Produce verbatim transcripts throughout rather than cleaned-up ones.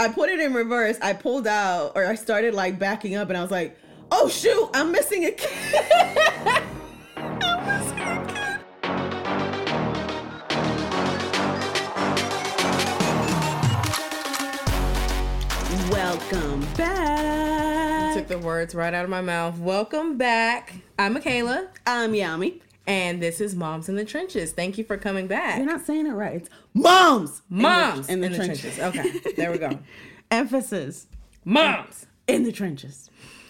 I put it in reverse. I pulled out, or I started like backing up, and I was like, "Oh shoot, I'm missing a kid." I'm missing a kid. Welcome back. You took the words right out of my mouth. Welcome back. I'm Michaela. I'm Yami. And this is Moms in the Trenches. Thank you for coming back. You're not saying it right. It's moms. Moms in the, in in the, the trenches. trenches. Okay, there we go. Emphasis. Moms in the trenches.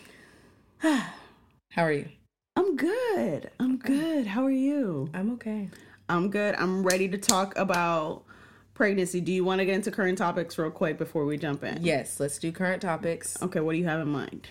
How are you? I'm good. I'm good. How are you? I'm okay. I'm good. I'm ready to talk about pregnancy. Do you want to get into current topics real quick before we jump in? Yes, let's do current topics. Okay, what do you have in mind?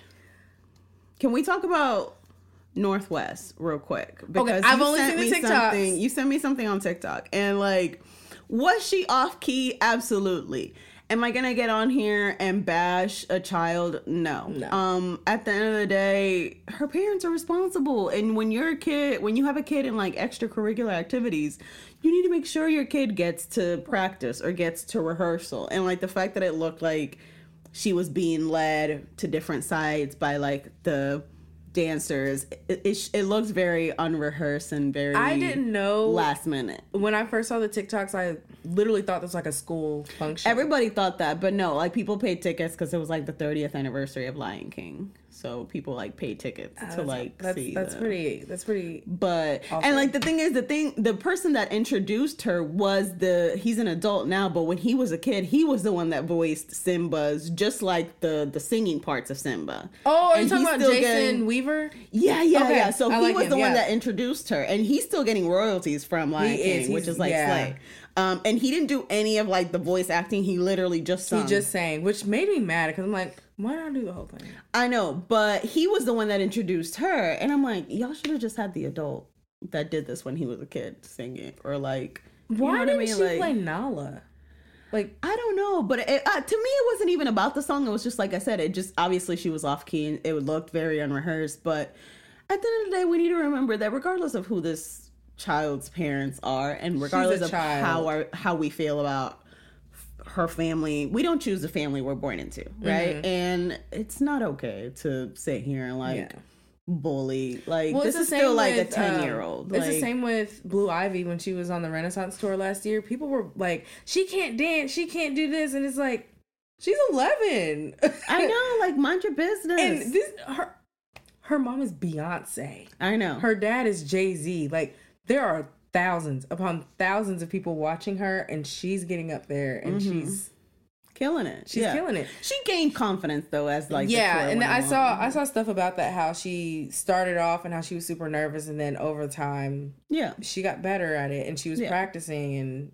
Can we talk about Northwest real quick? Because okay, I've only seen the TikToks. You sent me something on TikTok, and like, was she off key? Absolutely. Am I gonna get on here and bash a child? No. No. Um, at the end of the day, her parents are responsible. And when you're a kid, when you have a kid in like extracurricular activities, you need to make sure your kid gets to practice or gets to rehearsal. And like the fact that it looked like she was being led to different sides by like the dancers, it, it, it looks very unrehearsed and very I didn't know last minute. When I first saw the TikToks, I literally thought this was like a school function. Everybody thought that, but no, like people paid tickets because it was like the thirtieth anniversary of Lion King, so people like paid tickets uh, to like that's, see that's the, pretty that's pretty but awful. And like the thing is the thing the person that introduced her was the he's an adult now, but when he was a kid he was the one that voiced Simba's, just like the the singing parts of Simba. Oh, are you and talking about Jason getting, Weaver? Yeah, yeah, okay. yeah. So I he like was him, the yeah. one that introduced her, and he's still getting royalties from Lion he King, is, which is like yeah. slay. Um, and he didn't do any of like the voice acting. He literally just sung. He just sang, which made me mad because I'm like, why not do the whole thing? I know, but he was the one that introduced her, and I'm like, y'all should have just had the adult that did this when he was a kid singing, or like, why you know didn't I mean? she like, play Nala? Like, I don't know, but it, uh, to me, it wasn't even about the song. It was just like I said, it just obviously she was off key and it looked very unrehearsed. But at the end of the day, we need to remember that regardless of who this child's parents are, and regardless of child. how our how we feel about her family, we don't choose the family we're born into, right? Mm-hmm. And it's not okay to sit here and like yeah. bully. Like, well, this is still like with, a ten year old. Um, like, it's the same with Blue Ivy when she was on the Renaissance tour last year. People were like, she can't dance, she can't do this, and it's like, she's eleven. I know, like, mind your business. And this her her mom is Beyonce. I know. Her dad is Jay-Z. Like, there are thousands upon thousands of people watching her, and she's getting up there and mm-hmm. she's killing it. She's yeah. killing it. She gained confidence though, as like yeah, the and I along. saw I saw stuff about that, how she started off and how she was super nervous, and then over time, yeah, she got better at it, and she was yeah. practicing, and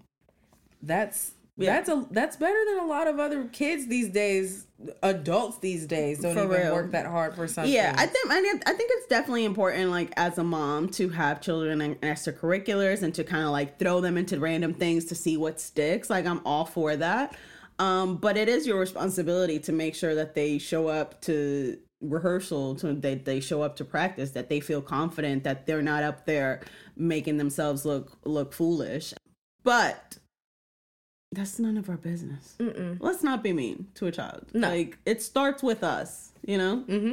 that's yeah. that's a that's better than a lot of other kids these days. Adults these days don't for even real. work that hard for something. Yeah, I think I think it's definitely important, like as a mom, to have children in extracurriculars and to kind of like throw them into random things to see what sticks. Like, I'm all for that. Um, but it is your responsibility to make sure that they show up to rehearsal, to they they show up to practice, that they feel confident, that they're not up there making themselves look look foolish. But that's none of our business. Mm-mm. Let's not be mean to a child. No. Like, it starts with us, you know? Mm-hmm.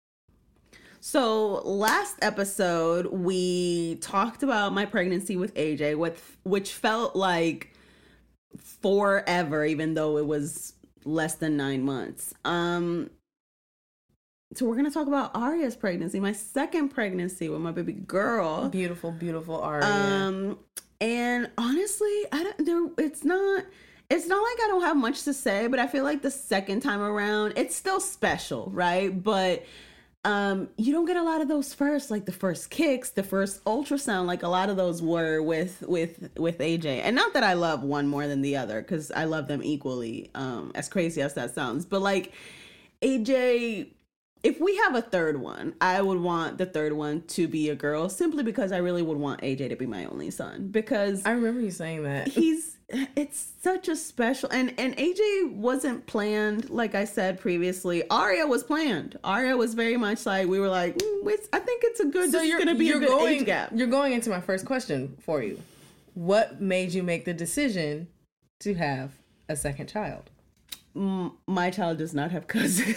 So last episode, we talked about my pregnancy with A J, with, which felt like forever, even though it was less than nine months. Um, so we're going to talk about Aria's pregnancy, my second pregnancy with my baby girl. Beautiful, beautiful Aria. Um, and honestly, I don't, there, it's not, it's not like I don't have much to say, but I feel like the second time around, it's still special, right? But um, you don't get a lot of those first, like the first kicks, the first ultrasound, like a lot of those were with, with, with A J. And not that I love one more than the other, because I love them equally, um, as crazy as that sounds. But like A J, if we have a third one, I would want the third one to be a girl, simply because I really would want A J to be my only son, because I remember you saying that. He's, it's such a special, and, and A J wasn't planned, like I said previously. Aria was planned. Aria was very much like, we were like, mm, it's, I think it's a good, So this you're is going to be you're a good going, age gap. You're going into my first question for you. What made you make the decision to have a second child? My child does not have cousins.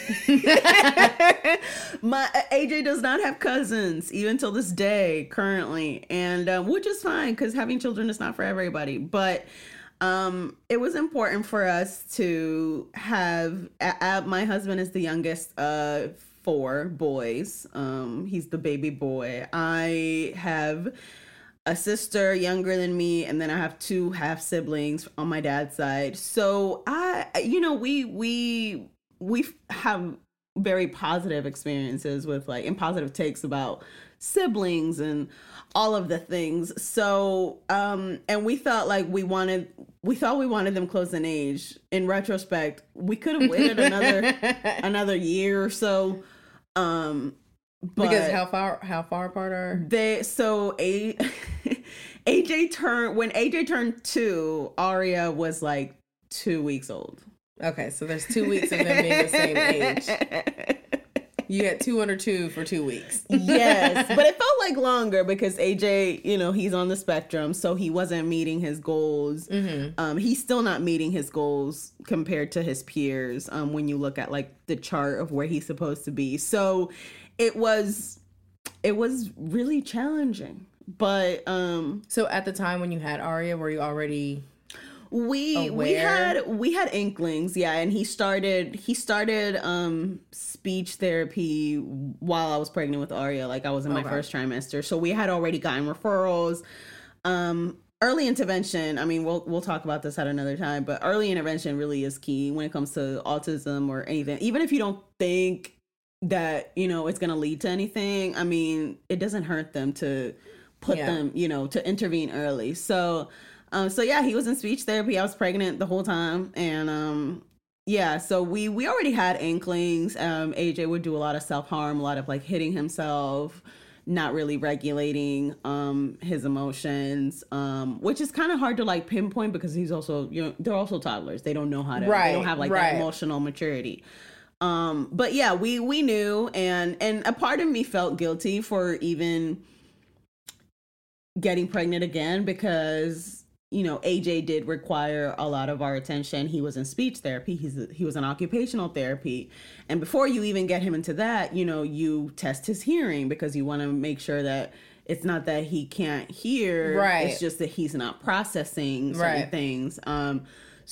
My A J does not have cousins, even till this day, currently, and um, which is fine because having children is not for everybody. But um, it was important for us to have. Uh, uh, my husband is the youngest of four boys. Um, he's the baby boy. I have a sister younger than me, and then I have two half siblings on my dad's side. So I, you know, we we we have very positive experiences with like and positive takes about siblings and all of the things. So um and we felt like we wanted we thought we wanted them close in age. In retrospect, we could have waited another another year or so. Um But because how far how far apart are they? So a A J turned when A J turned two. Aria was like two weeks old. Okay, so there's two weeks of them being the same age. You had two under two for two weeks. Yes, but it felt like longer because A J, you know, he's on the spectrum, so he wasn't meeting his goals. Mm-hmm. Um, he's still not meeting his goals compared to his peers. Um, when you look at like the chart of where he's supposed to be, so. It was, it was really challenging, but um. So at the time when you had Aria, were you already? We aware? we had we had inklings, yeah, and he started he started um speech therapy while I was pregnant with Aria, like I was in my okay. first trimester. So we had already gotten referrals. Um, early intervention. I mean, we'll we'll talk about this at another time, but early intervention really is key when it comes to autism or anything. Even if you don't think that, you know, it's going to lead to anything. I mean, it doesn't hurt them to put yeah. them, you know, to intervene early. So, um, so yeah, he was in speech therapy. I was pregnant the whole time. And, um, yeah, so we, we already had inklings. Um, A J would do a lot of self-harm, a lot of like hitting himself, not really regulating, um, his emotions, um, which is kind of hard to like pinpoint because he's also, you know, they're also toddlers. They don't know how to, right, they don't have like right. that emotional maturity. Um, but yeah, we, we knew, and, and a part of me felt guilty for even getting pregnant again because, you know, A J did require a lot of our attention. He was in speech therapy. He's, he was in occupational therapy. And before you even get him into that, you know, you test his hearing because you want to make sure that it's not that he can't hear. Right. It's just that he's not processing certain right. things. Um,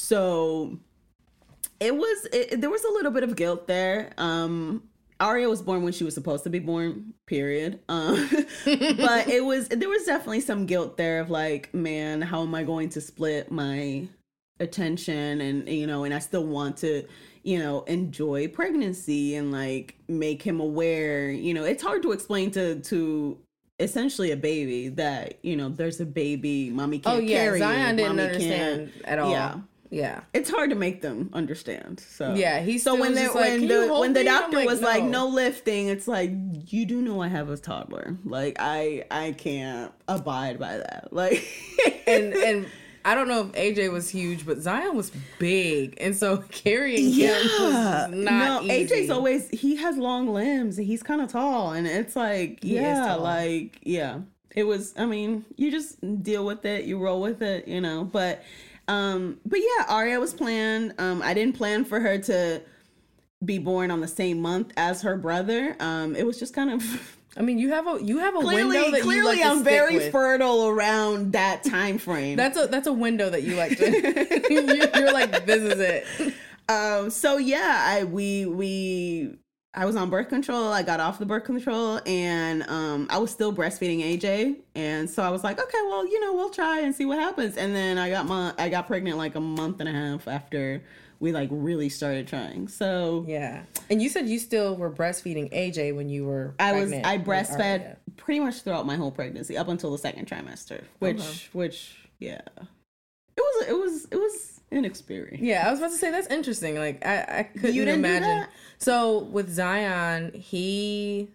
so It was, it, there was a little bit of guilt there. Um, Aria was born when she was supposed to be born, period. Um, but it was, there was definitely some guilt there of like, man, how am I going to split my attention? And, you know, and I still want to, you know, enjoy pregnancy and like make him aware, you know, it's hard to explain to, to essentially a baby that, you know, there's a baby, mommy can't oh, yeah, carry Zion you, didn't mommy understand can't, at all. Yeah. Yeah, it's hard to make them understand. So yeah, he's so when the, when like, the when the doctor like, was no. like no lifting, it's like you do know I have a toddler. Like I I can't abide by that. Like and and I don't know if A J was huge, but Zion was big, and so carrying yeah. him was not no, easy. A J's always he has long limbs. He's kind of tall, and it's like he yeah, like yeah. It was. I mean, you just deal with it. You roll with it, you know. But. Um, but yeah, Aria was planned. Um, I didn't plan for her to be born on the same month as her brother. Um, it was just kind of. I mean, you have a you have a clearly, window that clearly you like I'm to very stick with. fertile around that time frame. that's a that's a window that you like to. You're like, this is it. Um. So yeah, I we we. I was on birth control. I got off the birth control, and um, I was still breastfeeding A J. And so I was like, okay, well, you know, we'll try and see what happens. And then I got my, I got pregnant like a month and a half after we like really started trying. So yeah. And you said you still were breastfeeding A J when you were I was, pregnant. I breastfed pretty much throughout my whole pregnancy up until the second trimester, which, okay. which, yeah, it was, it was, it was. An experience. Yeah, I was about to say that's interesting. Like I, I couldn't you didn't imagine. Do that? So with Zion, he,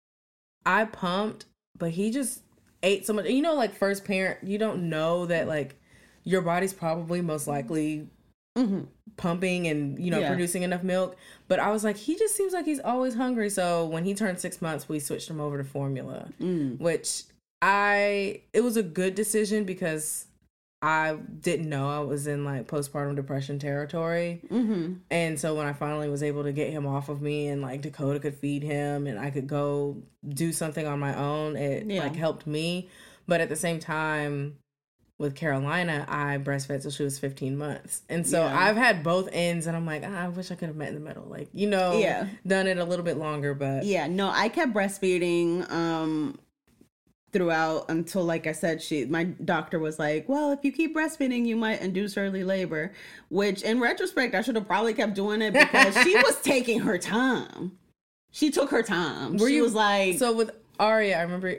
I pumped, but he just ate so much. You know, like first parent, you don't know that like your body's probably most likely mm-hmm. pumping and you know yeah. producing enough milk. But I was like, he just seems like he's always hungry. So when he turned six months, we switched him over to formula, mm. which I it was a good decision because. I didn't know I was in like postpartum depression territory. Mm-hmm. And so when I finally was able to get him off of me and like Dakota could feed him and I could go do something on my own, it yeah. like helped me. But at the same time, with Carolina, I breastfed till she was fifteen months. And so yeah. I've had both ends and I'm like, ah, I wish I could have met in the middle. Like, you know, yeah. done it a little bit longer, but. Yeah, no, I kept breastfeeding um, throughout until, like I said, she, my doctor was like, well, if you keep breastfeeding, you might induce early labor, which in retrospect, I should have probably kept doing it because she was taking her time. She took her time. Were she you, was like. So with Aria, I remember.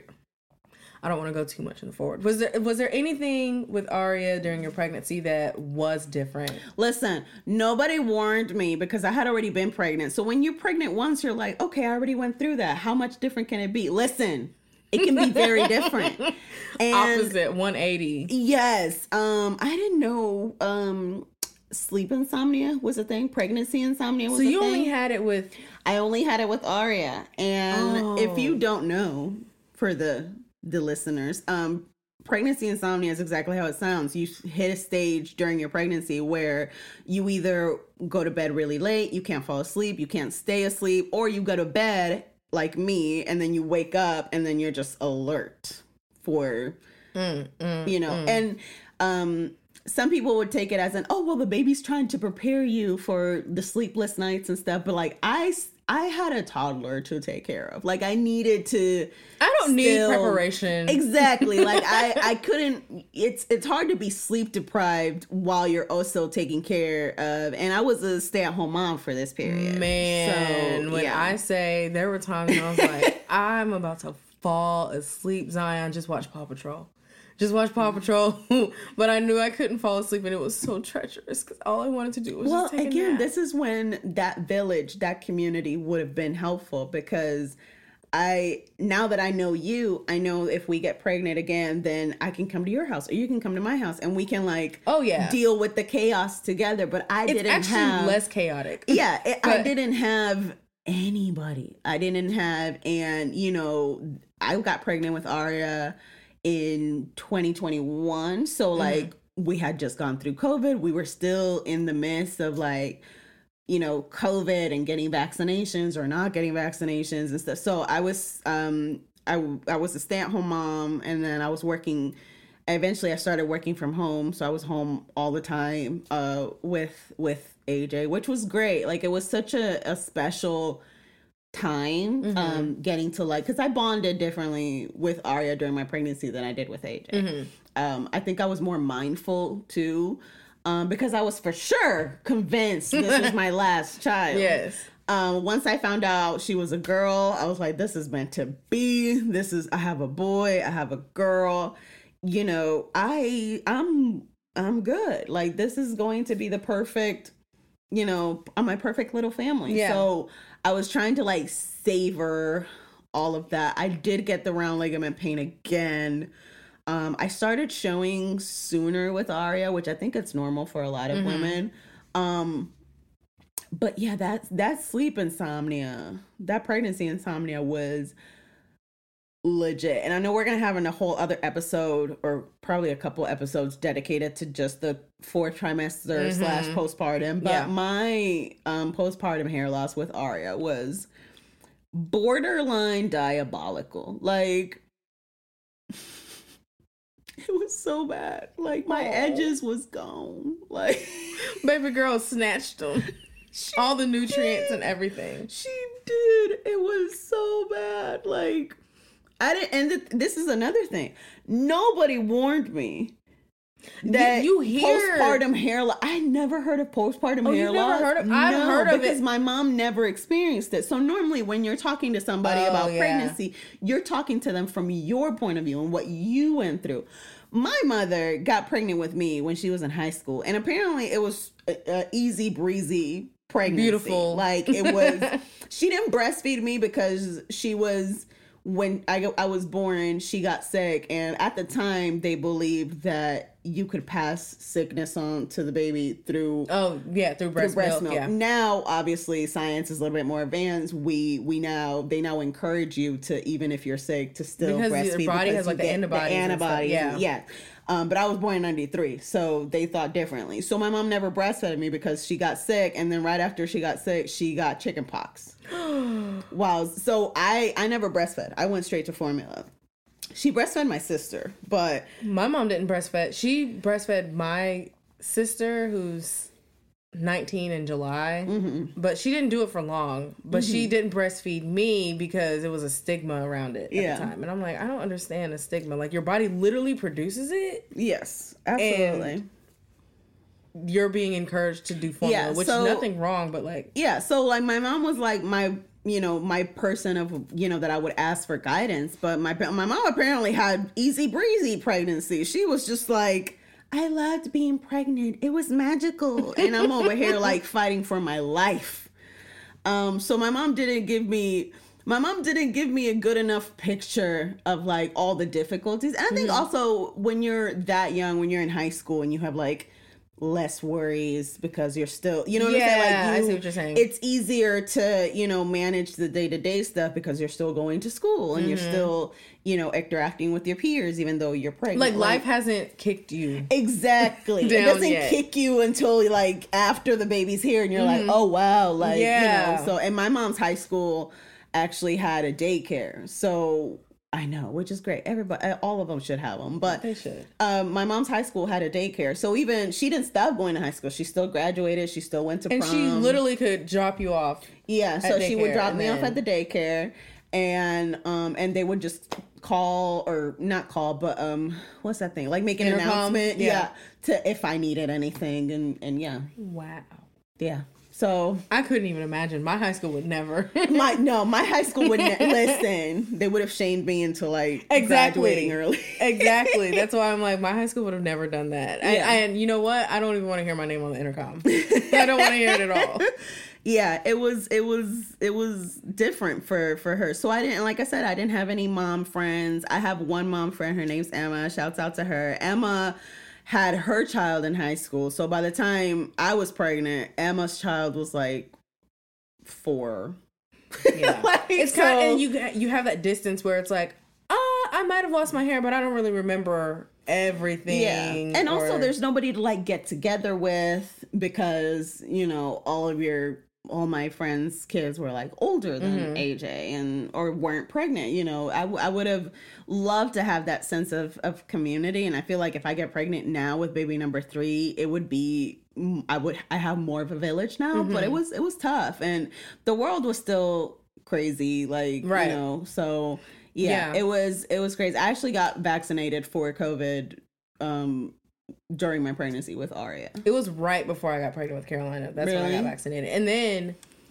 I don't want to go too much in the forward. Was there was there anything with Aria during your pregnancy that was different? Listen, nobody warned me because I had already been pregnant. So when you're pregnant once, you're like, okay, I already went through that. How much different can it be? Listen, it can be very different. And opposite one eighty. Yes. Um, I didn't know um sleep insomnia was a thing. Pregnancy insomnia was a thing. thing. So you only had it with I only had it with Aria. And oh. if you don't know, for the the listeners, um, pregnancy insomnia is exactly how it sounds. You hit a stage during your pregnancy where you either go to bed really late, you can't fall asleep, you can't stay asleep, or you go to bed like me and then you wake up and then you're just alert for, mm, mm, you know, mm. and um, some people would take it as an, oh, well, the baby's trying to prepare you for the sleepless nights and stuff. But like I I had a toddler to take care of. Like I needed to. I don't still, need preparation. Exactly. Like I, I couldn't. It's it's hard to be sleep deprived while you're also taking care of. And I was a stay at home mom for this period. Man, so, when yeah. I say there were times when I was like, I'm about to fall asleep. Zion, just watch Paw Patrol. Just watch Paw Patrol, but I knew I couldn't fall asleep, and it was so treacherous because all I wanted to do was well, just take a nap. Well, again, this is when that village, that community would have been helpful because I, now that I know you, I know if we get pregnant again, then I can come to your house or you can come to my house and we can like oh yeah deal with the chaos together. But I it's didn't actually have less chaotic. Yeah, it, but, I didn't have anybody. I didn't have, and you know, I got pregnant with Aria in twenty twenty-one. So like mm-hmm. we had just gone through COVID. We were still in the midst of like, you know, COVID and getting vaccinations or not getting vaccinations and stuff. So I was, um, I, I was a stay-at-home mom, and then I was working. Eventually I started working from home. So I was home all the time, uh, with, with A J, which was great. Like it was such a, a special time, mm-hmm. um, getting to like, because I bonded differently with Aria during my pregnancy than I did with A J. Mm-hmm. Um, I think I was more mindful too, um, because I was for sure convinced this was my last child. Yes. Um, once I found out she was a girl, I was like, this is meant to be. This is, I have a boy, I have a girl. You know, I, I'm, I'm good. Like this is going to be the perfect, you know, my perfect little family. Yeah. So I was trying to like savor all of that. I did get the round ligament pain again. Um, I started showing sooner with Aria, which I think it's normal for a lot of mm-hmm. women. Um, but yeah, that, that sleep insomnia, that pregnancy insomnia was legit. And I know we're going to have a whole other episode or probably a couple episodes dedicated to just the fourth trimester mm-hmm. slash postpartum. But yeah. my um, postpartum hair loss with Aria was borderline diabolical. Like, it was so bad. Like, my Aww. edges was gone. Like, baby girl snatched them. All the nutrients did. and everything. She did. It was so bad. Like, I didn't, and th- this is another thing. Nobody warned me that you, you hear postpartum hair loss. I never heard of postpartum oh, hair you've loss. Never heard of, I've no, heard of because it. my mom never experienced it. So normally, when you're talking to somebody oh, about yeah. pregnancy, you're talking to them from your point of view and what you went through. My mother got pregnant with me when she was in high school, and apparently, it was a, a easy breezy pregnancy. Beautiful, like it was. She didn't breastfeed me because she was. When I, I was born, she got sick. And at the time, they believed that, you could pass sickness on to the baby through oh yeah through breast, through breast milk, milk. Yeah. Now, obviously, science is a little bit more advanced. We we now they now encourage you to, even if you're sick, to still because breastfeed your body because has like you the get antibodies. The and antibodies, stuff. and- yeah. Um, but I was born in ninety-three, so they thought differently. So my mom never breastfed me because she got sick, and then right after she got sick, she got chicken pox. Wow. So I I never breastfed. I went straight to formula. She breastfed my sister, but My mom didn't breastfeed. She breastfed my sister, who's nineteen in July, mm-hmm. but she didn't do it for long. But mm-hmm. she didn't breastfeed me because it was a stigma around it at yeah. the time. And I'm like, I don't understand the stigma. Like, your body literally produces it. Yes, absolutely. And you're being encouraged to do formula, yeah, which so, is nothing wrong, but like... Yeah, so like my mom was like my... you know, my person of, you know, that I would ask for guidance. But my my mom apparently had easy breezy pregnancy. She was just like, I loved being pregnant. It was magical. And I'm over here like fighting for my life. Um, so my mom didn't give me, my mom didn't give me a good enough picture of like all the difficulties. And I think mm-hmm. also when you're that young, when you're in high school and you have like less worries because you're still, you know what yeah, I'm saying? Like you, I see what you're saying. It's easier to, you know, manage the day-to-day stuff because you're still going to school and mm-hmm. you're still, you know, interacting with your peers even though you're pregnant. Like, life like, hasn't kicked you. Exactly. It doesn't yet. kick you until like after the baby's here and you're mm-hmm. like, oh wow, like, yeah. you know. So, and my mom's high school actually had a daycare. So I know, which is great. Everybody, all of them should have them. But they should. Um, my mom's high school had a daycare, so even she didn't stop going to high school. She still graduated. She still went to and prom. she literally could drop you off. Yeah, so she would drop me then... off at the daycare, and um, and they would just call or not call, but um, what's that thing? Like make an Intercom? announcement, yeah. yeah, to if I needed anything, and and yeah. Wow. Yeah. So I couldn't even imagine. My high school would never. my no, my high school would ne- listen. They would have shamed me into like exactly. graduating early. Exactly. That's why I'm like, my high school would have never done that. Yeah. And, and you know what? I don't even want to hear my name on the intercom. I don't want to hear it at all. Yeah, it was it was it was different for for her. So I didn't, like I said, I didn't have any mom friends. I have one mom friend. Her name's Emma. Shouts out to her. Emma had her child in high school. So by the time I was pregnant, Emma's child was like four. Yeah. like, it's so, kind of, and you you have that distance where it's like, ah, I might have lost my hair, but I don't really remember everything. Yeah. And or, also there's nobody to like get together with because, you know, all of your all my friends' kids were like older than mm-hmm. A J and or weren't pregnant. You know, I, w- I would have loved to have that sense of, of community. And I feel like if I get pregnant now with baby number three, it would be, I would, I have more of a village now, mm-hmm. but it was, it was tough. And the world was still crazy. Like, right. you know, so yeah, yeah, it was, it was crazy. I actually got vaccinated for COVID, um, during my pregnancy with Aria. It was right before I got pregnant with Carolina. That's really? when I got vaccinated. And then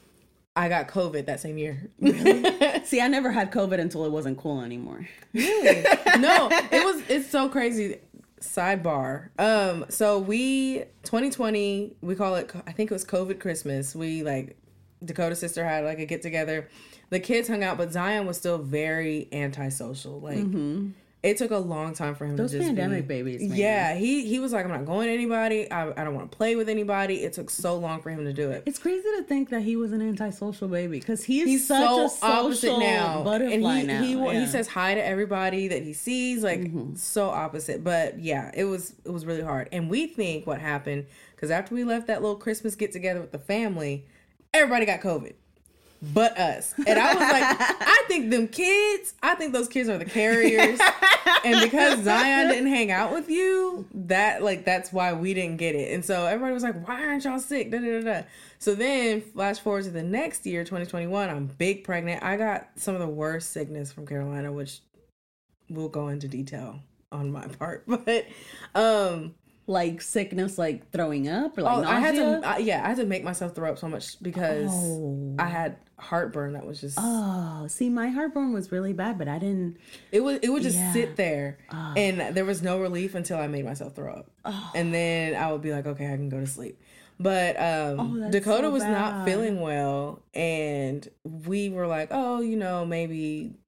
I got COVID that same year. Really? See, I never had COVID until it wasn't cool anymore. Really? No, it was, it's so crazy. Sidebar. Um, so we, twenty twenty, we call it, I think it was COVID Christmas. We like, Dakota's sister had like a get together. The kids hung out, but Zion was still very antisocial. Like, mm-hmm. It took a long time for him Those to just pandemic be, babies, man. Yeah, he he was like, I'm not going to anybody. I, I don't want to play with anybody. It took so long for him to do it. It's crazy to think that he was an antisocial baby because he is He's such so a social now. butterfly and he, now. He, yeah. he says hi to everybody that he sees, like mm-hmm. so opposite. But yeah, it was it was really hard. And we think what happened, because after we left that little Christmas get together with the family, everybody got COVID. But us. And I was like, I think them kids, I think those kids are the carriers. And because Zion didn't hang out with you, that like that's why we didn't get it. And so everybody was like, why aren't y'all sick? Da, da, da, da. So then flash forward to the next year, twenty twenty-one, I'm big pregnant. I got some of the worst sickness from Carolina, which we'll go into detail on my part. But um like sickness, like throwing up or like oh, nausea? I had to, I, yeah, I had to make myself throw up so much because oh. I had heartburn that was just. Oh, see, my heartburn was really bad, but I didn't. It was. It would just yeah. sit there, oh. and there was no relief until I made myself throw up, oh. and then I would be like, okay, I can go to sleep. But um, oh, Dakota so was not feeling well, and we were like, oh, you know, maybe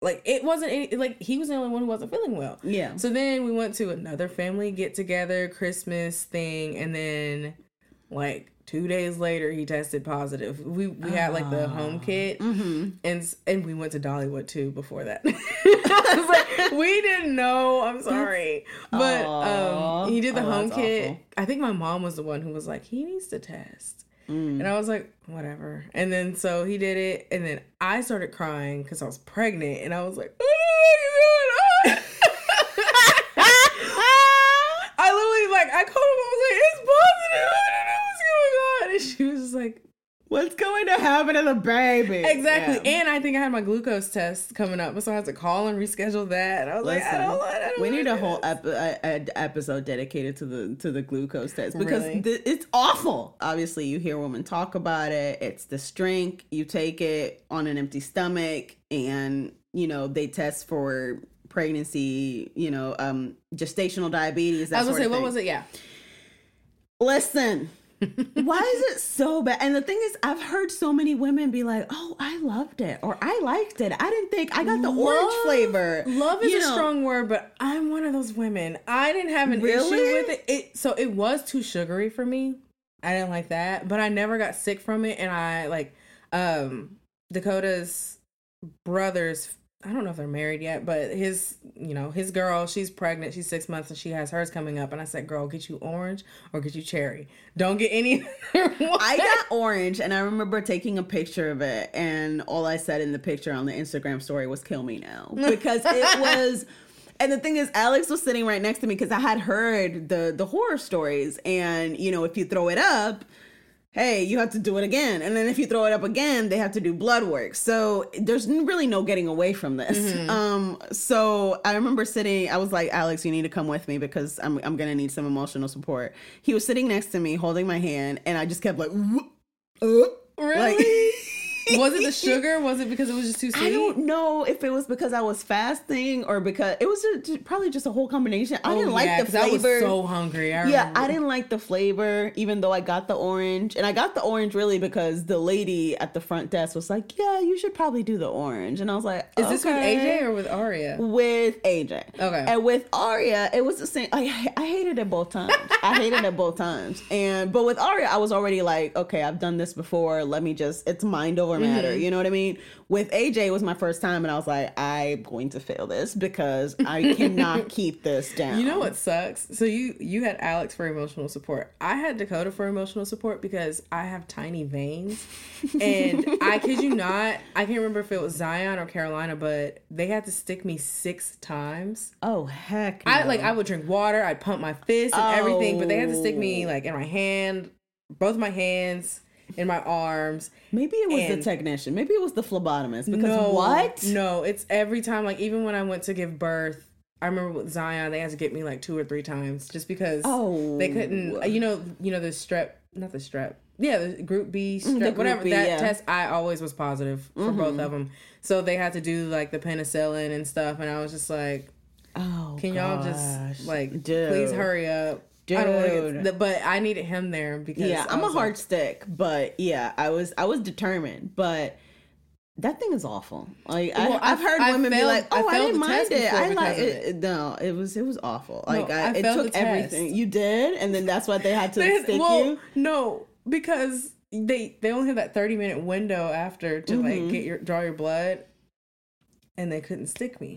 Like, it wasn't any, like, he was the only one who wasn't feeling well. Yeah. So then we went to another family get together, Christmas thing, and then like two days later he tested positive. We we had like the home kit, mm-hmm. and and we went to Dollywood too before that. I was like, we didn't know. I'm sorry, but um, he did the oh, home kit. Awful. I think my mom was the one who was like, he needs to test. Mm. And I was like, whatever. And then so he did it, and then I started crying because I was pregnant, and I was like, what is going on? I literally like I called him. I was like, it's positive. I don't know what's going on. And she was just like, what's going to happen to the baby? Exactly. Yeah. And I think I had my glucose test coming up, so I had to call and reschedule that. And I was Listen, like, I don't, I don't we need a this. whole ep- a, a episode dedicated to the to the glucose test because Really? th- it's awful. Obviously, you hear women talk about it. It's this drink. You take it on an empty stomach, and you know they test for pregnancy. You know, um, gestational diabetes. That I was gonna sort say, of what thing. was it? Yeah. Listen. Why is it so bad? And the thing is, I've heard so many women be like, "Oh, I loved it," or "I liked it. I didn't think I got the Love, orange flavor." Love is You a know. strong word, but I'm one of those women. I didn't have an Really? issue with it. It so it was too sugary for me. I didn't like that, but I never got sick from it. And I like um Dakota's brothers. I don't know if they're married yet, but his, you know, his girl, she's pregnant. She's six months and she has hers coming up. And I said, girl, get you orange or get you cherry. Don't get any. I got orange, and I remember taking a picture of it, and all I said in the picture on the Instagram story was "kill me now," because it was. And the thing is, Alex was sitting right next to me because I had heard the the horror stories, and you know, if you throw it up, hey, you have to do it again, and then if you throw it up again, they have to do blood work. So there's really no getting away from this. Mm-hmm. Um, so I remember sitting. I was like, Alex, you need to come with me because I'm I'm gonna need some emotional support. He was sitting next to me, holding my hand, and I just kept like, uh, really. Like, was it the sugar? Was it because it was just too sweet? I don't know if it was because I was fasting or because it was just, probably just a whole combination. I oh, didn't like yeah, the flavor. I was so hungry. I yeah, remember. I didn't like the flavor, even though I got the orange. And I got the orange really because the lady at the front desk was like, yeah, you should probably do the orange. And I was like, is okay. this with A J or with Aria? With A J. Okay. And with Aria, it was the same. I, I hated it both times. I hated it both times. And but with Aria, I was already like, okay, I've done this before. Let me just, it's mind over matter. Mm-hmm. You know what I mean? With A J, it was my first time, and I was like, I'm going to fail this because I cannot keep this down. You know what sucks? So you you had Alex for emotional support. I had Dakota for emotional support because I have tiny veins, and I kid you not, I can't remember if it was Zion or Carolina, but they had to stick me six times. Oh heck! No. I like I would drink water, I'd pump my fist and oh. everything, but they had to stick me like in my hand, both my hands. In my arms. Maybe it was and the technician. Maybe it was the phlebotomist. Because no, what? No, it's every time. Like even when I went to give birth, I remember with Zion, they had to get me like two or three times just because oh. they couldn't. You know, you know the strep, not the strep. Yeah, the Group B strep, group whatever. B, that yeah. test, I always was positive for mm-hmm. both of them. So they had to do like the penicillin and stuff, and I was just like, oh, can gosh. y'all just like Dude. please hurry up? Dude. I don't want to get, but I needed him there because yeah, I'm a hard like, stick, but yeah, I was I was determined, but that thing is awful. Like well, I, I've heard I women failed, be like, "Oh, I, I didn't mind it. I like it. it." No, it was it was awful. Like no, I, I it took everything. You did, and then that's why they had to they, stick well, you. No, because they they only have that thirty minute window after to mm-hmm. like get your draw your blood, and they couldn't stick me.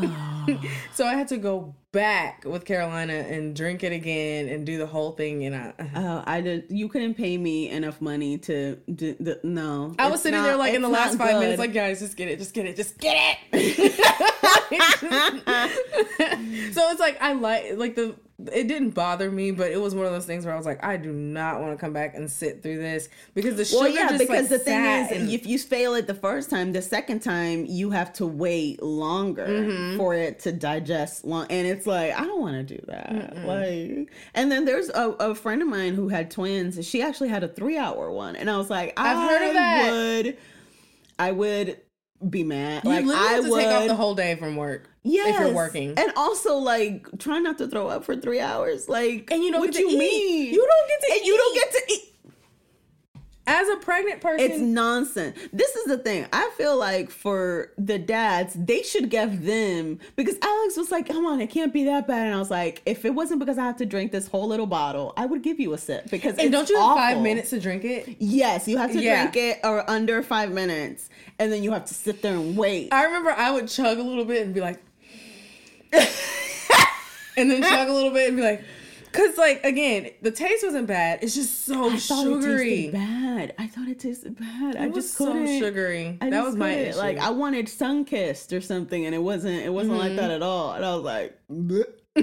Oh. So I had to go back with Carolina and drink it again and do the whole thing. And I, oh, I did. You couldn't pay me enough money to do the. No, I was sitting not, there like in the last five good. minutes, like guys, just get it, just get it, just get it. So it's like I like like the. It didn't bother me, but it was one of those things where I was like, I do not want to come back and sit through this because the sugar well, yeah, just because like the thing is, and... if you fail it the first time, the second time you have to wait longer mm-hmm. for it to digest long, and it's like I don't want to do that. Mm-mm. Like, and then there's a, a friend of mine who had twins. She actually had a three hour one, and I was like, I've I heard of that. Would, I would be mad. You like literally I have to would take off the whole day from work. Yes. If you're working. And also, like, try not to throw up for three hours. Like, and you don't what get you to eat. mean? You don't get to and eat. you don't get to eat. As a pregnant person, it's nonsense. This is the thing. I feel like for the dads, they should give them, because Alex was like, come on, it can't be that bad. And I was like, if it wasn't because I have to drink this whole little bottle, I would give you a sip, because and it's don't you have awful. five minutes to drink it? Yes, you have to Yeah. drink it or under five minutes, and then you have to sit there and wait. I remember I would chug a little bit and be like, and then chug a little bit and be like, because, like, again, the taste wasn't bad. It's just so I thought sugary. it tasted bad. I thought it tasted bad. It I was just so couldn't. sugary. I That just was my couldn't. issue. Like, I wanted sun-kissed or something, and it wasn't. It wasn't Mm-hmm. like that at all. And I was like, bleh,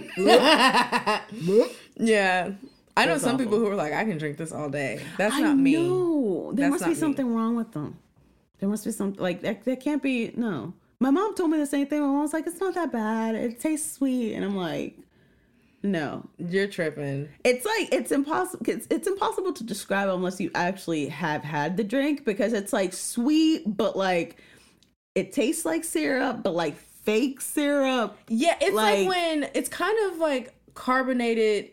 bleh, bleh. Yeah. I know That's some awful. people who are like, I can drink this all day. That's I not me. know. There That's must not be me. something wrong with them. There must be something like that. That can't be. No. My mom told me the same thing. My mom was like, it's not that bad. It tastes sweet, and I'm like, no. You're tripping. It's like it's impossible. It's, it's impossible to describe unless you actually have had the drink, because it's like sweet, but like it tastes like syrup, but like fake syrup. Yeah, it's like, Like- when it's kind of like carbonated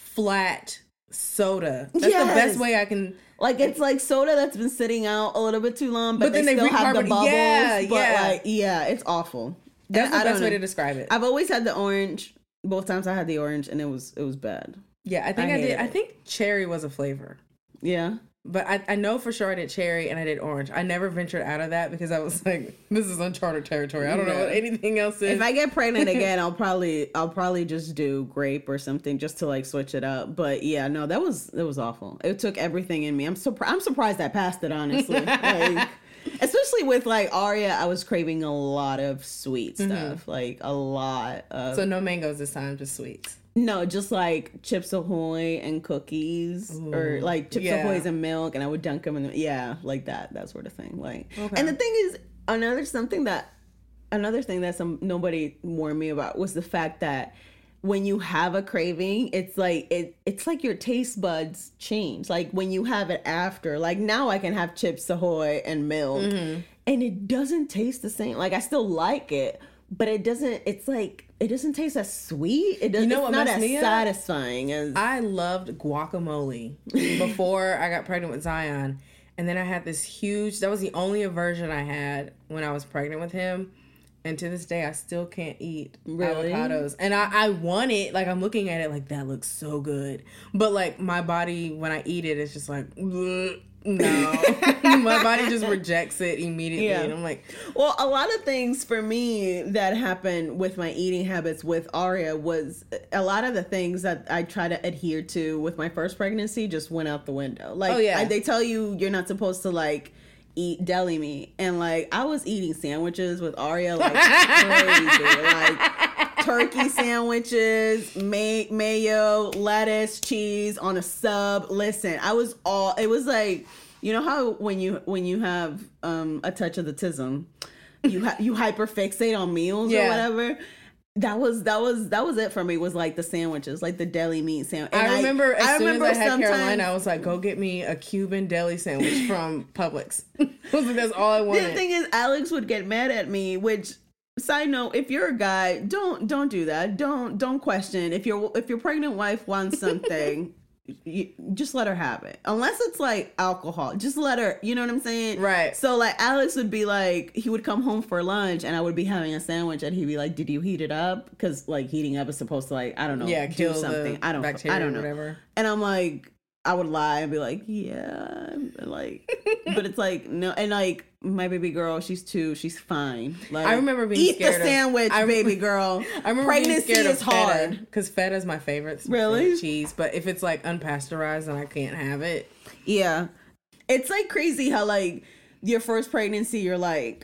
flat soda. That's the Yes. best way I can. Like it's like soda that's been sitting out a little bit too long, but, But they then they still have the recarbon- bubbles. Yeah, but yeah. like yeah, it's awful. That's I the don't best way know. to describe it. I've always had the orange. Both times I had the orange, and it was it was bad. Yeah, I think I I, hate did. I it. think cherry was a flavor. Yeah. But I, I know for sure I did cherry and I did orange. I never ventured out of that because I was like, this is uncharted territory. I don't know what Yeah. anything else is. If I get pregnant again, I'll probably I'll probably just do grape or something just to like switch it up. But yeah, no, that was that was awful. It took everything in me. I'm surprised. I'm surprised I passed it, honestly. Like, especially with like Aria, I was craving a lot of sweet stuff, like a lot of. So no mangoes this time, just sweets. No, just like Chips Ahoy and cookies, or Ooh, like Chips yeah. Ahoy's and milk, and I would dunk them in the, yeah, like that, that sort of thing. Like, Okay. and the thing is, another something that, another thing that some nobody warned me about was the fact that when you have a craving, it's like it, it's like your taste buds change. Like when you have it after, like now I can have Chips Ahoy and milk, Mm-hmm. and it doesn't taste the same. Like I still like it, but it doesn't. It's like it doesn't taste as sweet. It doesn't. You know it's what not messed as me up? satisfying as. I loved guacamole before I got pregnant with Zion. And then I had this huge, that was the only aversion I had when I was pregnant with him. And to this day, I still can't eat Really? avocados. And I, I want it. Like, I'm looking at it like, that looks so good. But, like, my body, when I eat it, it's just like, "Bleh, no. My body just rejects it immediately. Yeah. And I'm like, Well, a lot of things for me that happened with my eating habits with Aria was a lot of the things that I try to adhere to with my first pregnancy just went out the window. Like, Oh, yeah. I, they tell you you're not supposed to like eat deli meat, and like I was eating sandwiches with Aria like crazy, like turkey sandwiches, may- mayo, lettuce, cheese on a sub. Listen, I was all. It was like, you know how when you when you have um, a touch of the tism, you ha- you hyperfixate on meals Yeah. or whatever. That was that was that was it for me. Was like the sandwiches, like the deli meat sandwich. And I remember as soon as I had sometimes- Carolina, I was like, go get me a Cuban deli sandwich from Publix. I was like, that's all I The wanted. thing is, Alex would get mad at me. Which, side note, if you're a guy, don't don't do that. Don't don't question if your if your pregnant wife wants something. You, just let her have it, unless it's like alcohol. Just let her. You know what I'm saying? Right. So like Alex would be like, he would come home for lunch, and I would be having a sandwich, and he'd be like, "Did you heat it up?" Because like heating up is supposed to like I don't know, Yeah, do kill something. the I don't. bacteria I don't or know. whatever. And I'm like, I would lie and be like, yeah, and like, but it's like no, and like my baby girl, she's two, she's fine. Like, I remember being eat scared the of- sandwich, I rem- baby girl. I remember Pregnancy being scared is of feta hard. because feta is my favorite. Really? favorite cheese, but if it's like unpasteurized, then I can't have it. Yeah, it's like crazy how like your first pregnancy, you're like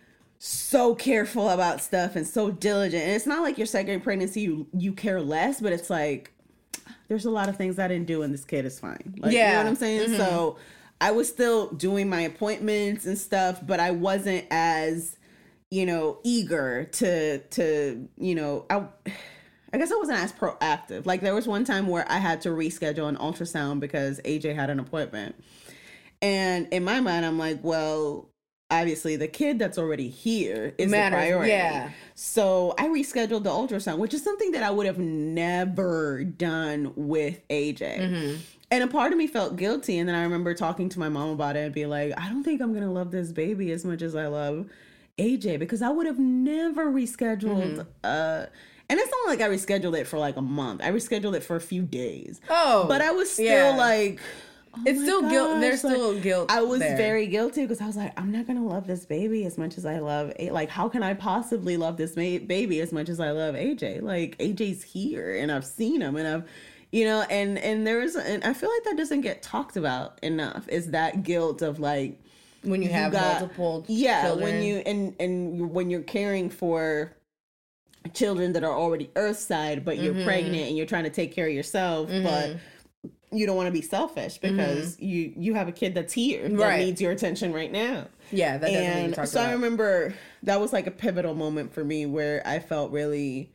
so careful about stuff and so diligent, and it's not like your second pregnancy you you care less, but it's like there's a lot of things I didn't do and this kid is fine. Like, you know Yeah. what I'm saying? So I was still doing my appointments and stuff, but I wasn't as, you know, eager to, to, you know, I, I guess I wasn't as proactive. Like there was one time where I had to reschedule an ultrasound because A J had an appointment. And in my mind, I'm like, well, obviously the kid that's already here is Matters, the priority. yeah. So I rescheduled the ultrasound, which is something that I would have never done with A J. And a part of me felt guilty. And then I remember talking to my mom about it and being like, I don't think I'm going to love this baby as much as I love A J, because I would have never rescheduled. Mm-hmm. Uh, and it's not like I rescheduled it for like a month. I rescheduled it for a few days. Oh. But I was still yeah. like... Oh it's still gosh. guilt. There's like, still guilt. I was there. very guilty because I was like, I'm not gonna love this baby as much as I love A- like how can I possibly love this ma- baby as much as I love A J? Like A J's here and I've seen him and I've, you know, and and there's and I feel like that doesn't get talked about enough. Is that guilt of like when you, you have got, multiple yeah children. when you and and when you're caring for children that are already Earthside, but you're mm-hmm. pregnant and you're trying to take care of yourself, mm-hmm. but you don't want to be selfish because mm-hmm. you you have a kid that's here that right. needs your attention right now. Yeah, that doesn't and need to talk so about. I remember that was like a pivotal moment for me where I felt really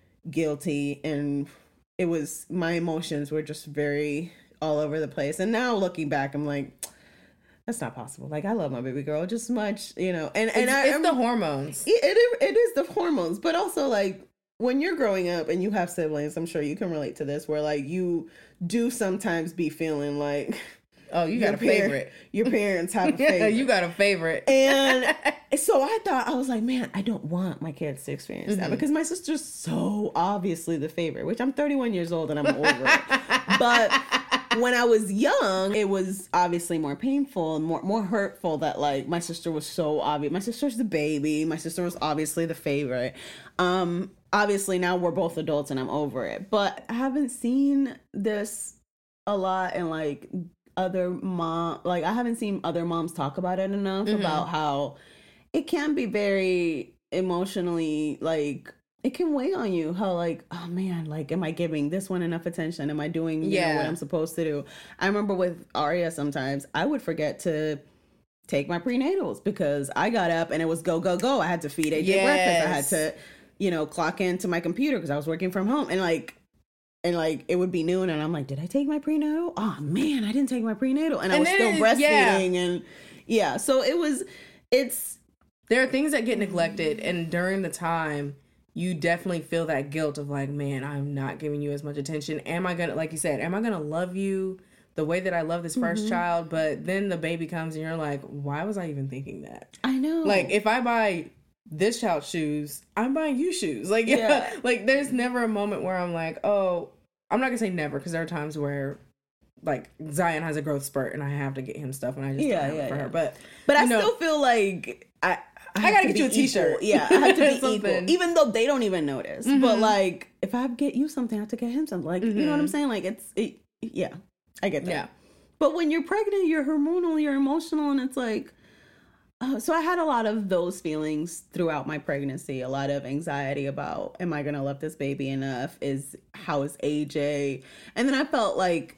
guilty, and it was my emotions were just very all over the place. And now looking back, I'm like, that's not possible. Like I love my baby girl just as much, you know. And and it's, I, it's I'm, the hormones. It, it it is the hormones, but also like. When you're growing up and you have siblings, I'm sure you can relate to this, where like you do sometimes be feeling like, oh, you got a par- favorite. Your parents have a favorite. Yeah, you got a favorite. And so I thought, I was like, man, I don't want my kids to experience mm-hmm. that because my sister's so obviously the favorite, which I'm thirty-one years old and I'm over it. But when I was young, it was obviously more painful and more, more hurtful that like my sister was so obvious. My sister's the baby. My sister was obviously the favorite. Um, Obviously, now we're both adults and I'm over it. But I haven't seen this a lot in like other mom, like I haven't seen other moms talk about it enough mm-hmm. about how it can be very emotionally like it can weigh on you. How like, oh man, like am I giving this one enough attention? Am I doing you yeah. know, what I'm supposed to do? I remember with Aria sometimes I would forget to take my prenatals because I got up and it was go, go, go. I had to feed A J yes. breakfast. I had to you know, clock into my computer because I was working from home and like, and like it would be noon and I'm like, did I take my prenatal? Oh man, I didn't take my prenatal. And, and I was still breastfeeding yeah. and yeah. So it was, it's. There are things that get neglected and during the time you definitely feel that guilt of like, man, I'm not giving you as much attention. Am I going to, like you said, am I going to love you the way that I love this first mm-hmm. child? But then the baby comes and you're like, why was I even thinking that? I know. Like if I buy this child's shoes, I'm buying you shoes. Like, yeah, yeah. like there's never a moment where I'm like, oh, I'm not gonna say never because there are times where like Zion has a growth spurt and I have to get him stuff and I just yeah, don't have yeah, it for yeah. her. But but I know, still feel like I I, I gotta get you a t-shirt. Equal. Yeah, I have to be equal, even though they don't even notice. Mm-hmm. But like, if I get you something, I have to get him something. Like, mm-hmm. you know what I'm saying? Like, it's it, yeah, I get that. Yeah. But when you're pregnant, you're hormonal, you're emotional, and it's like. Uh, so I had a lot of those feelings throughout my pregnancy, a lot of anxiety about, am I going to love this baby enough? Is how is A J? And then I felt like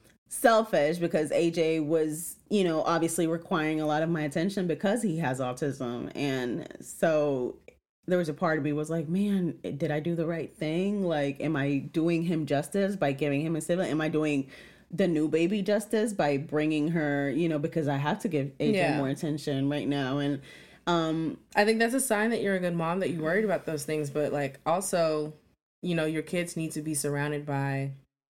selfish because A J was, you know, obviously requiring a lot of my attention because he has autism. And so there was a part of me was like, man, did I do the right thing? Like, am I doing him justice by giving him a sibling? Am I doing the new baby justice by bringing her, you know, because I have to give A J yeah. more attention right now. And um, I think that's a sign that you're a good mom, that you worried about those things. But like also, you know, your kids need to be surrounded by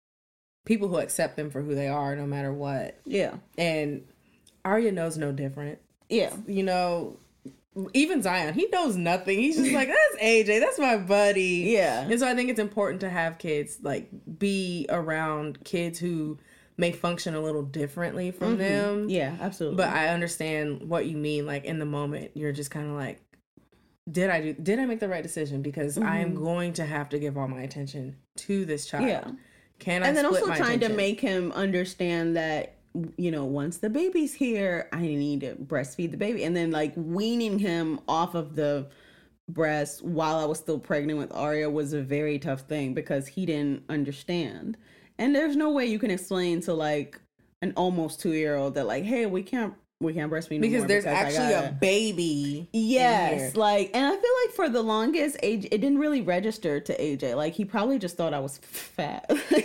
people who accept them for who they are, no matter what. Yeah. And Arya knows no different. Yeah. You know, even Zion, he knows nothing. He's just like, that's A J, that's my buddy. Yeah. And so I think it's important to have kids, like, be around kids who may function a little differently from mm-hmm. them. Yeah, absolutely. But I understand what you mean. Like, in the moment, you're just kind of like, did I do, did I make the right decision? Because mm-hmm. I am going to have to give all my attention to this child. Yeah. Can I And then split also my trying attention? to make him understand that, you know, once the baby's here, I need to breastfeed the baby. And then like weaning him off of the breast while I was still pregnant with Arya was a very tough thing because he didn't understand. And there's no way you can explain to like an almost two year old that like, hey, we can't we can't breastfeed no because more there's because actually gotta... a baby. Yes, like, and I feel like for the longest, A J, it didn't really register to A J. Like, he probably just thought I was fat.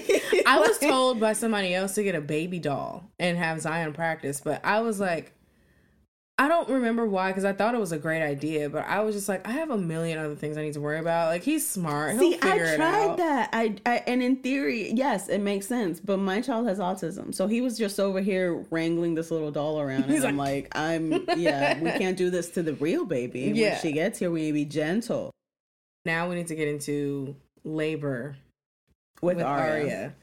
I was told by somebody else to get a baby doll and have Zion practice, but I was like, I don't remember why, because I thought it was a great idea, but I was just like, I have a million other things I need to worry about. Like, he's smart. He'll See, figure I it tried out. that. I, I and in theory, yes, it makes sense. But my child has autism, so he was just over here wrangling this little doll around, and He's I'm like, I'm yeah, we can't do this to the real baby. Yeah. When she gets here, we need to be gentle Now we need to get into labor with, with Arya. Arya.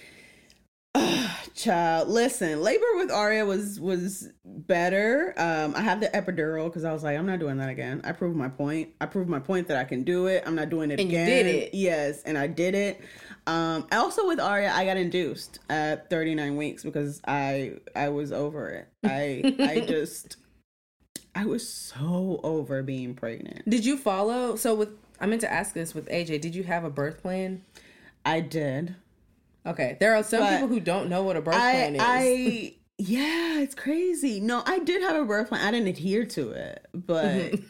Child, listen, labor with Arya was was better. Um, I have the epidural because I was like, I'm not doing that again. I proved my point. I proved my point that I can do it. I'm not doing it And you again. did it. Yes, and I did it. Um, also with Arya, I got induced at thirty-nine weeks because I I was over it. I I just I was so over being pregnant. Did you follow? So with I meant to ask this with A J. Did you have a birth plan? I did. Okay, there are some But people who don't know what a birth I, plan is. I yeah, it's crazy. No, I did have a birth plan. I didn't adhere to it, but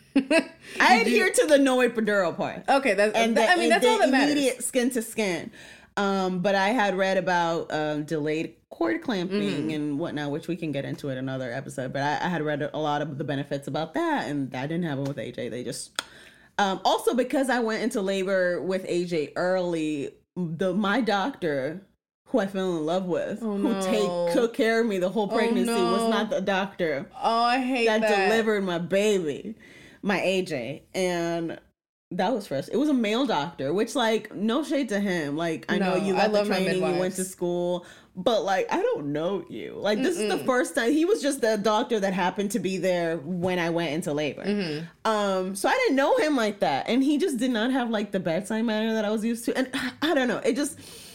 I adhered to the no epidural part. Okay, that's And that, the, I mean and that's the all that matters. immediate skin to skin. Um, but I had read about um, delayed cord clamping Mm-hmm. and whatnot, which we can get into in another episode. But I, I had read a lot of the benefits about that, and that didn't happen with A J. They just um, also because I went into labor with A J early. The my doctor, who I fell in love with, Oh, who no. take took care of me the whole pregnancy, no. was not the doctor Oh, I hate that, that. delivered my baby, my A J, and that was first. It was a male doctor, which like no shade to him. Like I know No, you I got the love my training, you went midwives. to school, but like I don't know you. Like this is the first time he was just the doctor that happened to be there when I went into labor. Mm-hmm. Um, so I didn't know him like that, and he just did not have like the bedside manner that I was used to, and I don't know. It just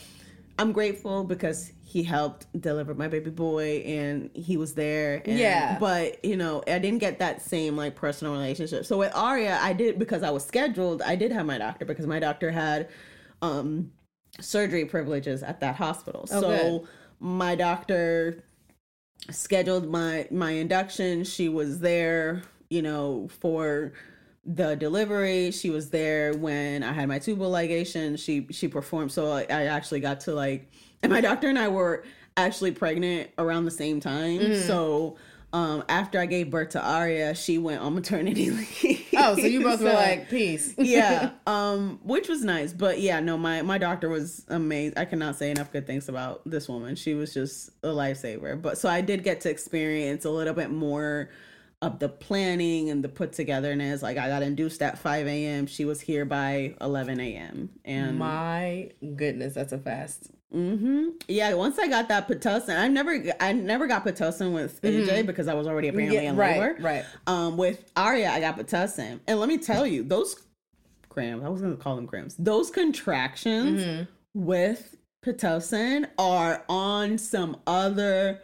I'm grateful because he helped deliver my baby boy and he was there. And, Yeah. But, you know, I didn't get that same like personal relationship. So with Arya, I did, because I was scheduled, I did have my doctor because my doctor had um, surgery privileges at that hospital. Oh, so good. my doctor scheduled my, my induction. She was there, you know, for the delivery. She was there when I had my tubal ligation. She she performed, so I, I actually got to like, and my doctor and I were actually pregnant around the same time. Mm-hmm. So um, after I gave birth to Arya, she went on maternity leave. Oh, so you both were So, like, peace. yeah, um, which was nice. But yeah, no, my my doctor was amazing. I cannot say enough good things about this woman. She was just a lifesaver. But so I did get to experience a little bit more of the planning and the put togetherness. Like I got induced at five a.m. She was here by eleven a.m. And My goodness, that's a fast. hmm yeah, once I got that Pitocin, I never I never got Pitocin with A J because I was already apparently Yeah, in right, labor. right. Um, with Arya, I got Pitocin, and let me tell you, those grams, I was gonna call them grams, those contractions Mm-hmm. with Pitocin are on some other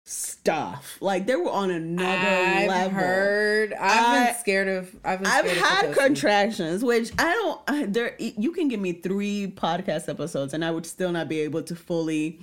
stuff. Like they were on another I've level. heard. I've I- been scared of. I've been. I've scared of had Pitocin. contractions, which I don't. I, there, you can give me three podcast episodes, and I would still not be able to fully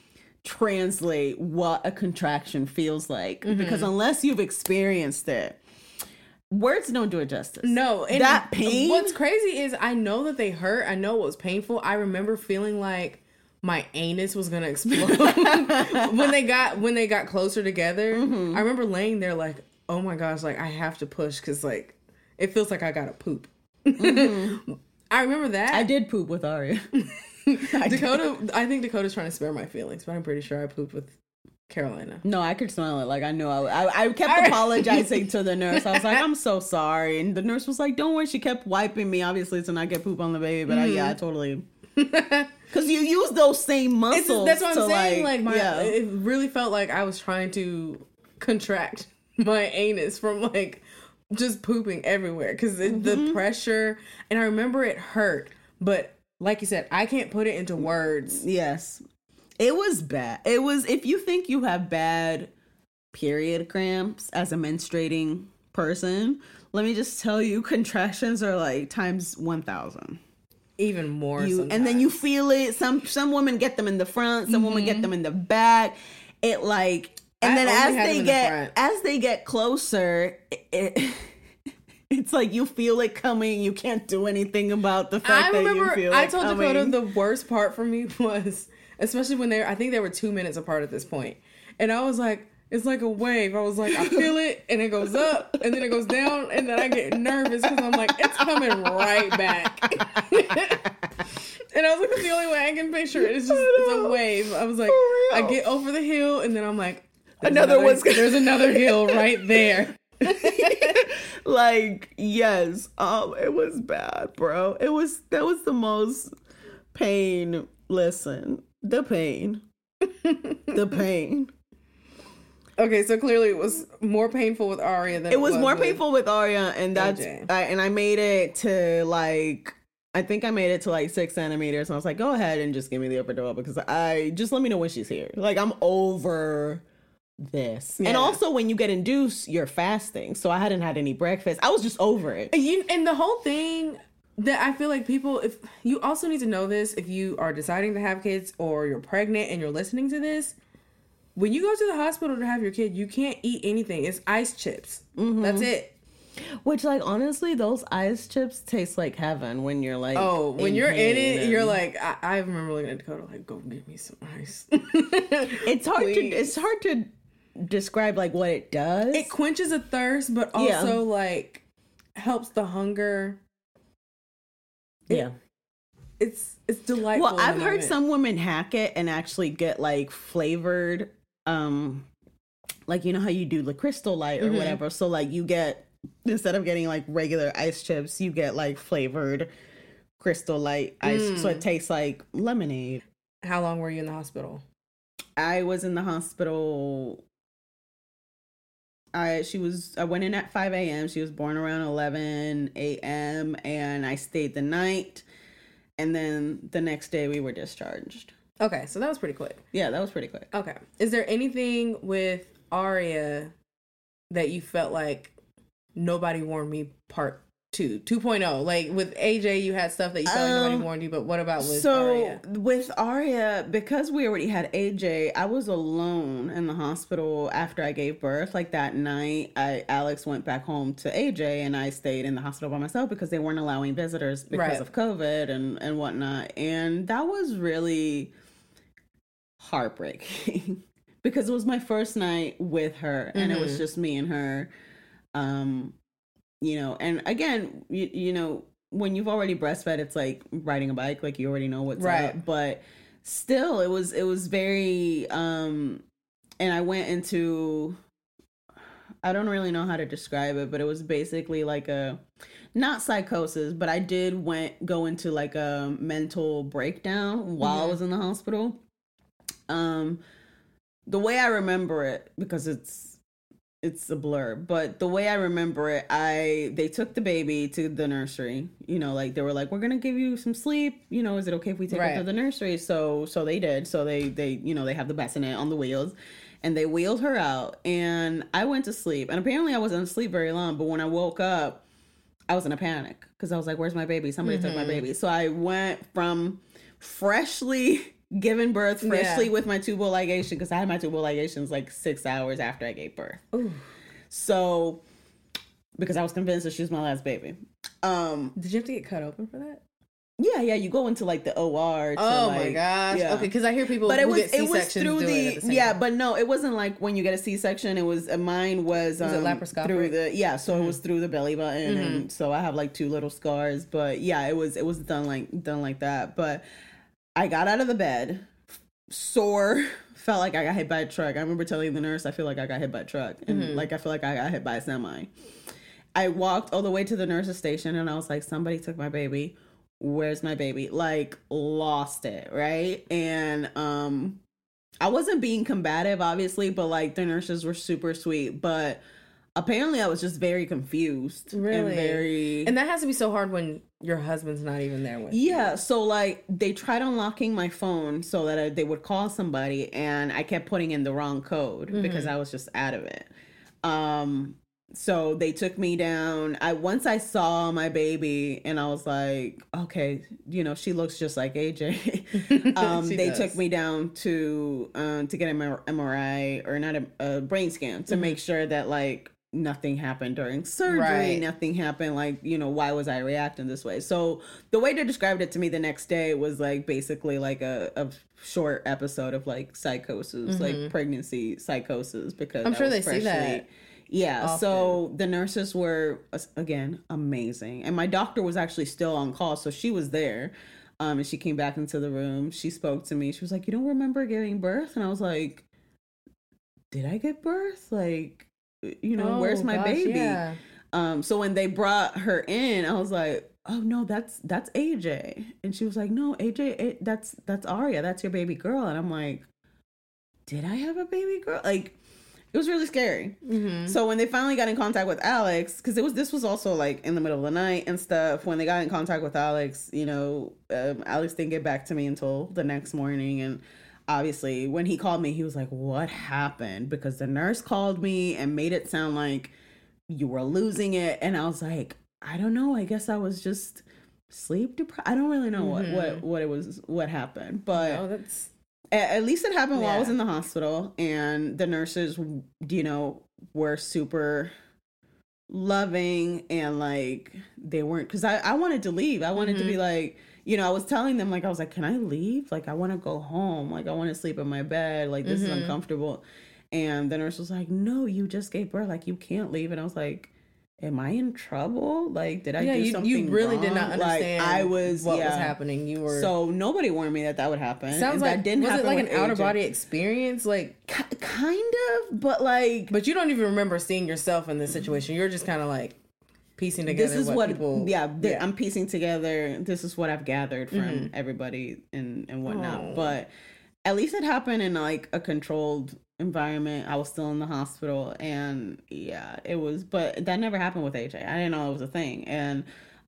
translate what a contraction feels like Mm-hmm. because unless you've experienced it, words don't do it justice. No, and that pain. What's crazy is I know that they hurt. I know it was painful. I remember feeling like my anus was gonna explode when they got when they got closer together. Mm-hmm. I remember laying there like, oh my gosh, like I have to push because like it feels like I gotta poop. Mm-hmm. I remember that. I did poop with Arya. Dakota, I think Dakota's trying to spare my feelings, but I'm pretty sure I pooped with Carolina. No, I could smell it. Like I know. I I, I kept I- apologizing to the nurse. I was like, I'm so sorry, and the nurse was like, Don't worry. She kept wiping me, obviously, to not get poop on the baby. But I, yeah, I totally. Because you use those same It's, muscles. that's what I'm to, saying. Like, my, yeah. it really felt like I was trying to contract my anus from like just pooping everywhere because Mm-hmm. the pressure. And I remember it hurt, but like you said, I can't put it into words. Yes, it was bad. It was. If you think you have bad period cramps as a menstruating person, let me just tell you, contractions are like times one thousand. Even more. You and then you feel it. Some some women get them in the front. Some women get them in the back. It like and I then only as had them they in the get front. as they get closer, it, it it's like you feel it coming. You can't do anything about the fact I that remember you feel I it told coming. Dakota the worst part for me was, especially when they were, I think they were two minutes apart at this point, and I was like, It's like a wave. I was like, I feel it, and it goes up, and then it goes down, and then I get nervous because I'm like, it's coming right back. And I was like, that's the only way I can picture it. It's just it's a wave. I was like, I get over the hill, and then I'm like, another, another one's gonna- there's another hill right there. Like, yes, um, it was bad, bro. It was that was the most pain. Listen, the pain, the pain. Okay, so clearly it was more painful with Aria than it was, it was more with painful with Aria, and that's I, and I made it to like I think I made it to like six centimeters, and I was like, go ahead and just give me the epidural because I just let me know when she's here. Like I'm over this, yeah. And also when you get induced, you're fasting, so I hadn't had any breakfast. I was just over it. And, you, and the whole thing that I feel like people, if you also need to know this, if you are deciding to have kids or you're pregnant and you're listening to this. When you go to the hospital to have your kid, you can't eat anything. It's ice chips. Mm-hmm. That's it. Which, like, honestly, those ice chips taste like heaven when you're, like... Oh, when in you're in it, and... you're like... I, I remember looking at Dakota like, go get me some ice. It's hard Please. to... It's hard to describe, like, what it does. It quenches a thirst, but also, yeah. like, helps the hunger. It, yeah. It's it's delightful. Well, I've heard some women hack it and actually get like flavored, um, like you know how you do the Crystal Light or mm-hmm. whatever. So like you get instead of getting like regular ice chips, you get like flavored Crystal Light ice, mm. so it tastes like lemonade. How long were you in the hospital? I was in the hospital. I she was I went in at five a.m. She was born around eleven a.m. and I stayed the night. And then the next day we were discharged. Okay, so that was pretty quick. Yeah, that was pretty quick. Okay. Is there anything with Aria that you felt like nobody warned me part two, two point oh? Like with A J, you had stuff that you felt um, like nobody warned you, but what about with so Aria? So with Aria, because we already had A J, I was alone in the hospital after I gave birth. Like that night, I Alex went back home to A J and I stayed in the hospital by myself because they weren't allowing visitors because right. of COVID and, and whatnot. And that was really heartbreaking because it was my first night with her and mm-hmm. it was just me and her. Um, You know, and again, you, you know, when you've already breastfed, it's like riding a bike, like you already know what's right. up. But still, it was it was very, um, and I went into, I don't really know how to describe it, but it was basically like a, not psychosis, but I did went go into like a mental breakdown while mm-hmm. I was in the hospital. Um, the way I remember it, because it's, it's a blur, but the way I remember it, I they took the baby to the nursery. You know, like they were like, "We're gonna give you some sleep. You know, is it okay if we take right. her to the nursery?" So, so they did. So they they you know they have the bassinet on the wheels, and they wheeled her out, and I went to sleep. And apparently, I wasn't asleep very long. But when I woke up, I was in a panic because I was like, "Where's my baby? Somebody mm-hmm. took my baby." So I went from freshly given birth, freshly yeah. with my tubal ligation, because I had my tubal ligations like six hours after I gave birth. Ooh. So, because I was convinced that she was my last baby. Um, Did you have to get cut open for that? Yeah, yeah. You go into like the O R. To, oh like, my gosh. Yeah. Okay, because I hear people but who it was, get C-sections it was through do the, it at the same yeah, time. but no, it wasn't like when you get a C-section. It was uh, mine was, um, was it laparoscopic? Through the yeah. So mm-hmm. it was through the belly button, mm-hmm. and so I have like two little scars. But yeah, it was it was done like done like that. But I got out of the bed, sore. Felt like I got hit by a truck. I remember telling the nurse, I feel like I got hit by a truck. And mm-hmm. like, I feel like I got hit by a semi. I walked all the way to the nurse's station and I was like, somebody took my baby. Where's my baby? Like, lost it, right? And um, I wasn't being combative, obviously, but like the nurses were super sweet. But apparently I was just very confused. Really? And very... And that has to be so hard when your husband's not even there with you. Yeah, so like they tried unlocking my phone so that I, they would call somebody, and I kept putting in the wrong code mm-hmm. because I was just out of it. Um, so they took me down. I once I saw my baby, and I was like, okay, you know, she looks just like A J. um, they does. took me down to uh, to get an M R I or not a, a brain scan to mm-hmm. make sure that like nothing happened during surgery. Right. Nothing happened. Like, you know, why was I reacting this way? So the way they described it to me the next day was like basically like a, a short episode of like psychosis, mm-hmm. like pregnancy psychosis, because I'm sure they freshly, see that. Yeah. Often. So the nurses were, again, amazing. And my doctor was actually still on call. So she was there. Um, and she came back into the room. She spoke to me. She was like, you don't remember giving birth? And I was like, did I give birth? Like, you know, oh, where's my gosh, baby? Yeah. Um, so when they brought her in, I was like, oh no, that's, that's A J. And she was like, no, A J, it, that's, that's Aria. That's your baby girl. And I'm like, did I have a baby girl? Like, it was really scary. Mm-hmm. So when they finally got in contact with Alex, because it was this was also like in the middle of the night and stuff. When they got in contact with Alex, you know, um, Alex didn't get back to me until the next morning. And obviously, when he called me, he was like, "What happened?" Because the nurse called me and made it sound like you were losing it, and I was like, "I don't know. I guess I was just sleep deprived. I don't really know mm-hmm. what what what it was, what happened, but no, that's." At least it happened yeah. while I was in the hospital, and the nurses, you know, were super loving, and like they weren't, because I, I wanted to leave. I wanted mm-hmm. to be like, you know, I was telling them, like, I was like, can I leave? Like, I want to go home. Like, I want to sleep in my bed. Like, this mm-hmm. is uncomfortable. And the nurse was like, no, you just gave birth. Like, you can't leave. And I was like, am I in trouble? Like, did I yeah, do you, something you really wrong? did not understand like, I was, what yeah. was happening. You were so nobody warned me that that would happen. Sounds and like that didn't was happen it like an A J. outer body experience? Like K- kind of, but like, but you don't even remember seeing yourself in this situation. You're just kind of like piecing together. This is what, what people. Yeah, th- yeah, I'm piecing together. This is what I've gathered from mm-hmm. everybody and and whatnot. Oh. But at least it happened in like a controlled environment. I was still in the hospital, and yeah, it was, but that never happened with A J. I didn't know it was a thing. And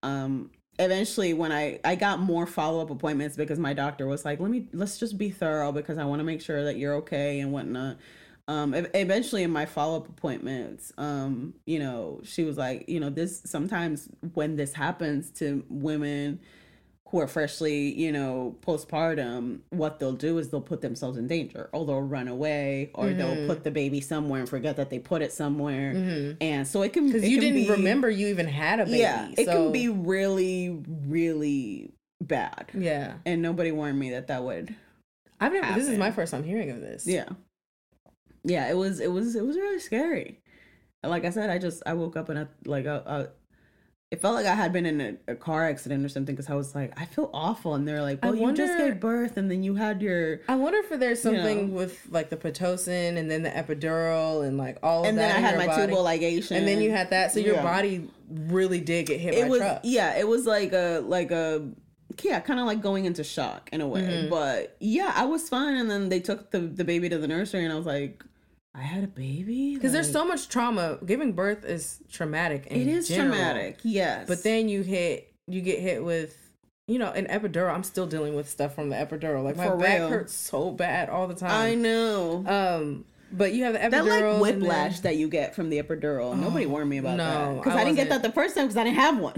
um eventually when I I got more follow-up appointments, because my doctor was like, let me let's just be thorough, because I want to make sure that you're okay and whatnot. Um eventually in my follow-up appointments, um you know, she was like, you know, this sometimes when this happens to women who are freshly, you know, postpartum, what they'll do is they'll put themselves in danger, or they'll run away, or mm-hmm. they'll put the baby somewhere and forget that they put it somewhere. Mm-hmm. And so it can, because you can didn't be, remember you even had a baby. Yeah, it so. can be really, really bad. Yeah. And nobody warned me that that would I've never, happen. This is my first time hearing of this. Yeah. Yeah, it was, it was, it was really scary. Like I said, I just, I woke up and I, like, a, a it felt like I had been in a, a car accident or something, because I was like, I feel awful. And they're like, well, I wonder, you just gave birth and then you had your... I wonder if there's something, you know, with like the Pitocin and then the epidural and like all of and that. And then I had my body. tubal ligation. And then you had that. So your yeah. body really did get hit it by was, a truck. Yeah, it was like a, like a, yeah, kind of like going into shock in a way. Mm-hmm. But yeah, I was fine. And then they took the, the baby to the nursery, and I was like... I had a baby? Because like, there's so much trauma. Giving birth is traumatic in It is general. traumatic, yes. But then you hit, you get hit with, you know, an epidural. I'm still dealing with stuff from the epidural. Like, my For back real. hurts so bad all the time. I know. Um, But you have the epidural. That like whiplash then... that you get from the epidural. Oh, Nobody warned me about no, that. Because I, I didn't get that the first time because I didn't have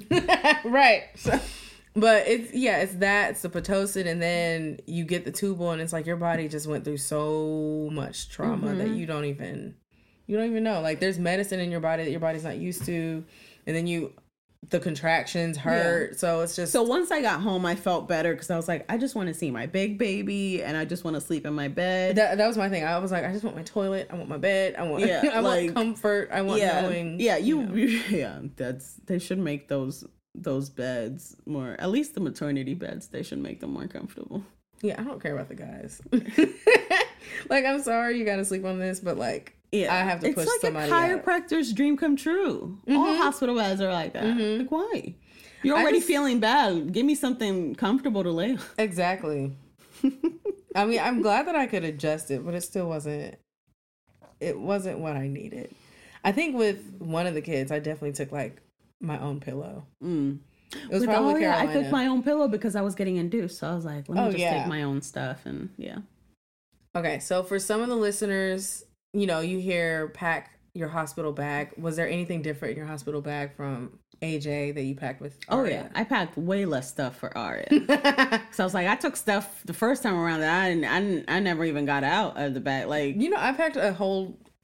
one. Right. So... But it's, yeah, it's that, it's the Pitocin, and then you get the tubal, and it's like your body just went through so much trauma mm-hmm. that you don't even, you don't even know. Like, there's medicine in your body that your body's not used to, and then you, the contractions hurt, yeah. so it's just... So once I got home, I felt better, because I was like, I just want to see my big baby, and I just want to sleep in my bed. That, that was my thing. I was like, I just want my toilet, I want my bed, I want, yeah, I like, want comfort, I want yeah, knowing... Yeah, you, you know. you, yeah, that's, they should make those... those beds more, at least the maternity beds, they should make them more comfortable. Yeah, I don't care about the guys. Like, I'm sorry you gotta sleep on this, but like, yeah, I have to push somebody It's like a chiropractor's out. Dream come true. Mm-hmm. All hospital beds are like that. Mm-hmm. Like, why? You're already just, feeling bad. Give me something comfortable to lay on. Exactly. I mean, I'm glad that I could adjust it, but it still wasn't, it wasn't what I needed. I think with one of the kids, I definitely took like my own pillow. Mm. It was With probably all, Carolina. I took my own pillow because I was getting induced. So I was like, let me oh, just yeah. take my own stuff. And yeah. Okay. So for some of the listeners, you know, you hear pack your hospital bag. Was there anything different in your hospital bag from A J that you packed with Aria? Oh, yeah. I packed way less stuff for Aria. So I was like, I took stuff the first time around that I, didn't, I, didn't, I never even got out of the bag. Like, you know, I packed a whole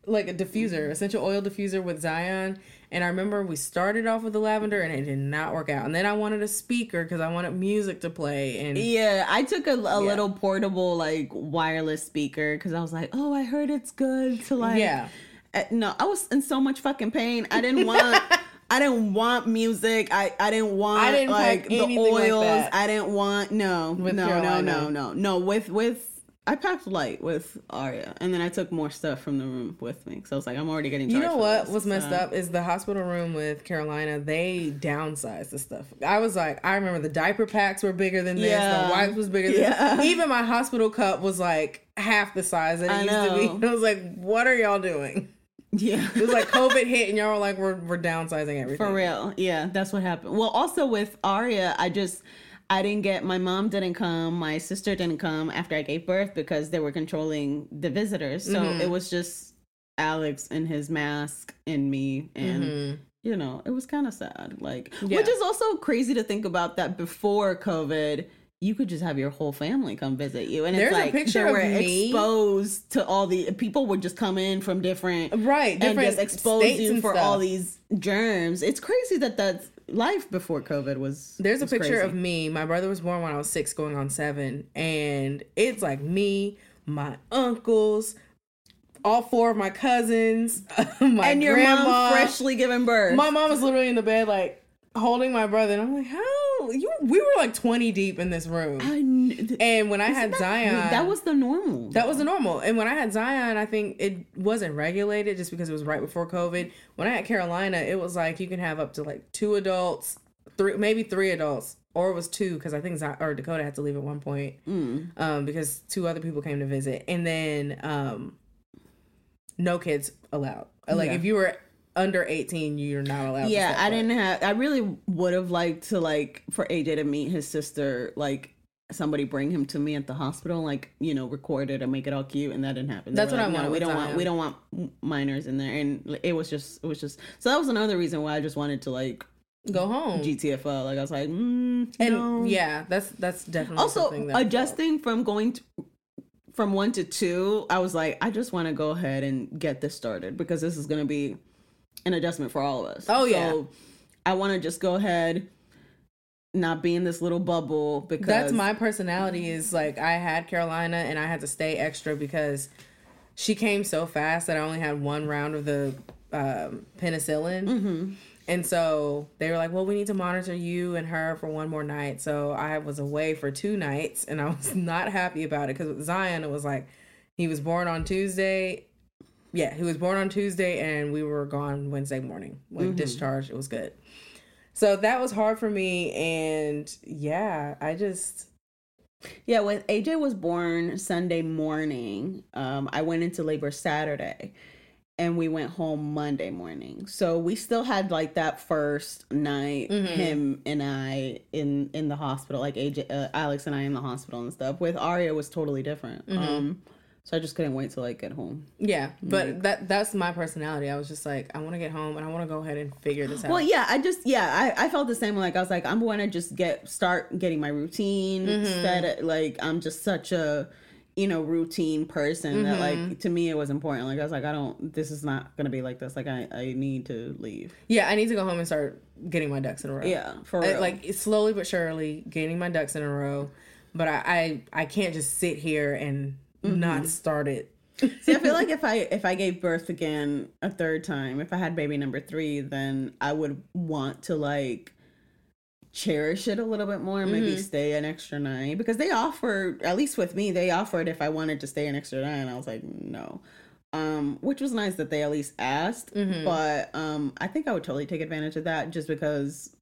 like a diffuser, essential oil diffuser with Zion. And I remember we started off with the lavender and it did not work out. And then I wanted a speaker because I wanted music to play. And yeah, I took a, a yeah. little portable like wireless speaker because I was like, oh, I heard it's good to like. Yeah. Uh, no, I was in so much fucking pain. I didn't want. I didn't want music. I, I didn't want I didn't like the anything oils. like that. I didn't want no With no Carolina. no no no no with with. I packed light with Aria, and then I took more stuff from the room with me. So I was like, I'm already getting charged. You know for what this, was messed so. up is the hospital room with Carolina. They downsized the stuff. I was like, I remember the diaper packs were bigger than this. Yeah. The wipes was bigger than Yeah. this. Even my hospital cup was like half the size that it I used know. to be. I was like, what are y'all doing? Yeah. It was like COVID hit and y'all were like, we're, we're downsizing everything. For real. Yeah, that's what happened. Well, also with Aria, I just, I didn't get, my mom didn't come, my sister didn't come after I gave birth because they were controlling the visitors. So Mhm. it was just Alex in his mask and me. And, Mhm. you know, it was kind of sad. Like, Yeah. which is also crazy to think about that before COVID, you could just have your whole family come visit you. And There's it's a like, picture they of were me. exposed to all the, people would just come in from different Right. and Different just expose states you and for stuff. all these germs. It's crazy that that's life before COVID was. There's a was picture crazy. of me. My brother was born when I was six, going on seven. And it's like me, my uncles, all four of my cousins, my and your grandma. mom freshly given birth. My mom was literally in the bed, like, holding my brother. And I'm like, how? You? We were like twenty deep in this room. I kn- And when I Isn't had that Zion. crazy? That was the normal. That was the normal. And when I had Zion, I think it wasn't regulated just because it was right before COVID. When I had Carolina, it was like you can have up to like two adults, three, maybe three adults, or it was two because I think Zion, or Dakota had to leave at one point Mm. um, because two other people came to visit. And then um, no kids allowed. Like Yeah. if you were under eighteen, you're not allowed. Yeah, to step I foot. didn't have. I really would have liked to like for A J to meet his sister. Like somebody bring him to me at the hospital. Like you know, record it and make it all cute, and that didn't happen. They That's were what like, I wanted No, we with don't want. Zion. We don't want minors in there, and it was just. It was just. So that was another reason why I just wanted to like Go home. G T F L. Like I was like, mm, and no. yeah, that's that's definitely Also, something that adjusting from going to, from one to two, I was like, I just want to go ahead and get this started because this is going to be an adjustment for all of us. Oh, yeah. So I want to just go ahead, not be in this little bubble because That's my personality is like I had Carolina and I had to stay extra because she came so fast that I only had one round of the um, penicillin. Mm-hmm. And so they were like, well, we need to monitor you and her for one more night. So I was away for two nights and I was not happy about it because with Zion, it was like he was born on Tuesday. Yeah, he was born on Tuesday and we were gone Wednesday morning. Like Mm-hmm. discharged, it was good. So that was hard for me. And yeah, I just... Yeah, when A J was born Sunday morning, um, I went into labor Saturday. And we went home Monday morning. So we still had like that first night, Mhm. him and I in in the hospital, like A J, uh, Alex and I in the hospital and stuff. With Aria, it was totally different. Mhm. Um, so I just couldn't wait to like get home. Yeah, but that that's my personality. I was just like, I want to get home and I want to go ahead and figure this out. Well, yeah, I just yeah, I, I felt the same. Like I was like, I'm going to just get start getting my routine. Mhm. Instead, like I'm just such a you know routine person that Mhm. like to me it was important. Like I was like, I don't. This is not gonna be like this. Like I I need to leave. Yeah, I need to go home and start getting my ducks in a row. Yeah, for I- real. like slowly but surely getting my ducks in a row. But I I, I can't just sit here and Mm-hmm. not start it. See, I feel like if I if I gave birth again a third time, if I had baby number three, then I would want to like cherish it a little bit more, maybe Mhm. stay an extra night because they offered, at least with me, they offered if I wanted to stay an extra night, and I was like no, um, which was nice that they at least asked, Mhm. but um, I think I would totally take advantage of that just because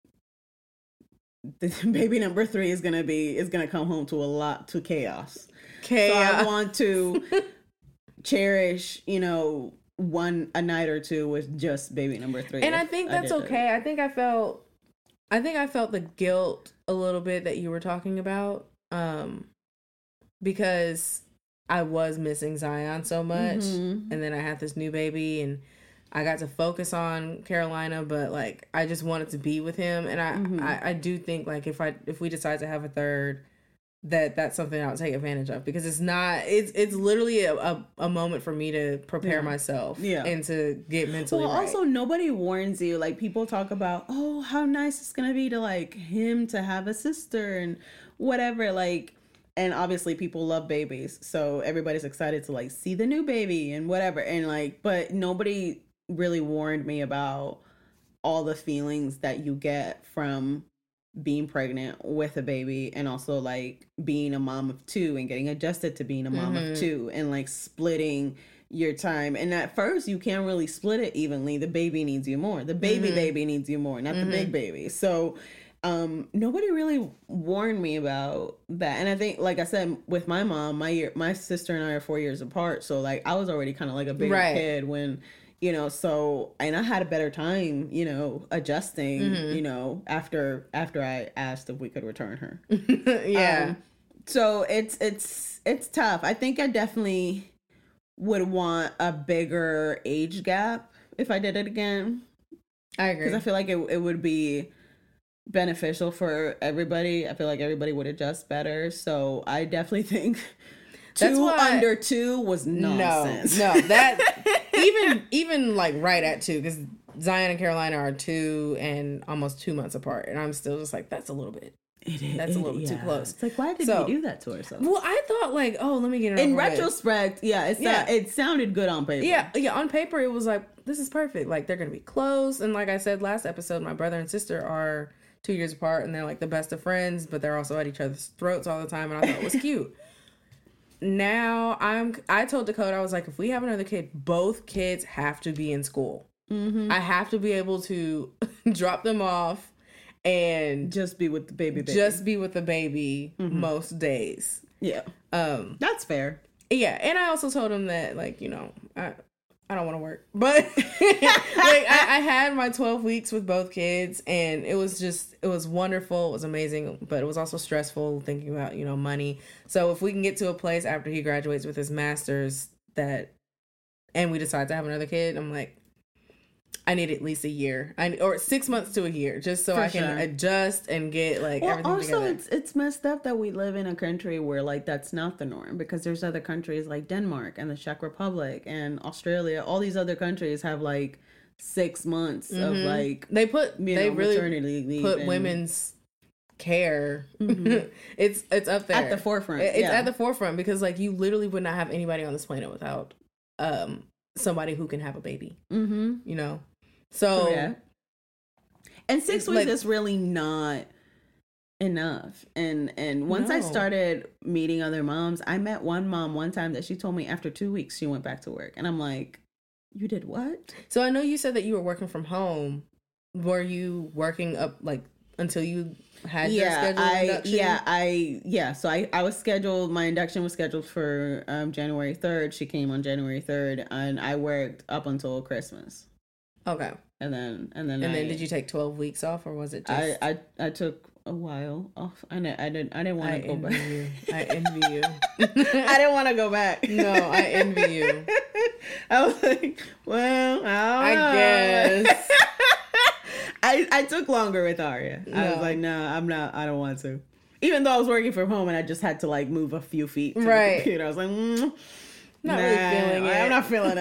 the baby number three is gonna be is gonna come home to a lot to chaos. Okay. So I want to cherish, you know, one a night or two with just baby number three. And if I think that's did that. okay. I think I felt I think I felt the guilt a little bit that you were talking about. Um because I was missing Zion so much. Mhm. And then I had this new baby and I got to focus on Carolina, but like I just wanted to be with him. And I, Mhm. I, I do think like if I if we decide to have a third, that that's something I would take advantage of, because it's not, it's it's literally a, a, a moment for me to prepare Yeah. myself Yeah. and to get mentally Well, right. also nobody warns you. Like people talk about, oh, how nice it's gonna be to like him to have a sister and whatever. Like, and obviously people love babies, so everybody's excited to like see the new baby and whatever. And like, but nobody really warned me about all the feelings that you get from being pregnant with a baby, and also like being a mom of two and getting adjusted to being a mom Mhm. of two, and like splitting your time. And at first you can't really split it evenly. The baby needs you more. The baby Mhm. baby needs you more, not the big baby. So um nobody really warned me about that. And I think, like I said, with my mom, my year my sister and I are four years apart, so like I was already kind of like a bigger Right. kid when, you know, so, and I had a better time, you know, adjusting, Mhm. you know, after after I asked if we could return her. yeah. Um, so it's it's it's tough. I think I definitely would want a bigger age gap if I did it again, I agree. because I feel like it it would be beneficial for everybody. I feel like everybody would adjust better. So I definitely think That's two why- under two was nonsense. No, no, that even even like right at two, because Zion and Carolina are two and almost two months apart, and I'm still just like, that's a little bit. It is. That's a little bit too close. It's like, why did So- we do that to ourselves? Well, I thought like, oh, let me get it In over with. retrospect, yeah, it, Yeah. it sounded good on paper. Yeah, yeah. On paper, it was like, this is perfect. Like, they're gonna be close, and like I said last episode, my brother and sister are two years apart, and they're like the best of friends, but they're also at each other's throats all the time, and I thought it was cute. Now I'm. I told Dakota, I was like, if we have another kid, both kids have to be in school. Mm-hmm. I have to be able to drop them off and Just be with the baby. baby. just be with the baby Mm-hmm. most days. yeah, Um, that's fair. yeah, and I also told him that, like, you know, I I don't want to work, but like I, I had my twelve weeks with both kids, and it was just it was wonderful, it was amazing, but it was also stressful thinking about, you know, money. So if we can get to a place after he graduates with his master's that, and we decide to have another kid, I'm like, I need at least a year, I or six months to a year, just so For I can sure. adjust and get like Well, everything also, together. it's it's messed up that we live in a country where like that's not the norm, because there's other countries like Denmark and the Czech Republic and Australia. All these other countries have like six months of Mhm. like They put you they know really maternity leave put and- women's care. Mhm. it's it's up there at the forefront. It's yeah. at the forefront, because like you literally would not have anybody on this planet without um somebody who can have a baby. Mm-hmm. You know, so Yeah. And six It's weeks like- is really not enough. And and once I No. started meeting other moms, I met one mom one time that she told me after two weeks she went back to work, and I'm like, you did what? so I know you said that you were working from home. Were you working up like until you had your yeah, scheduled I induction? yeah I yeah. So I I was scheduled. My induction was scheduled for um, January third. She came on January third, and I worked up until Christmas. Okay. And then and then And I, then did you take twelve weeks off, or was it just? I I I took a while off. I didn't I didn't I didn't want I to go envy back. you. I envy you. I didn't want to go back. No, I envy you. I was like, well, I, I don't know. guess. I I took longer with Aria. I was No. like, no, I'm not. I don't want to. Even though I was working from home and I just had to like move a few feet to Right. the computer, I was like, mm, Not nah, really feeling it. I'm not feeling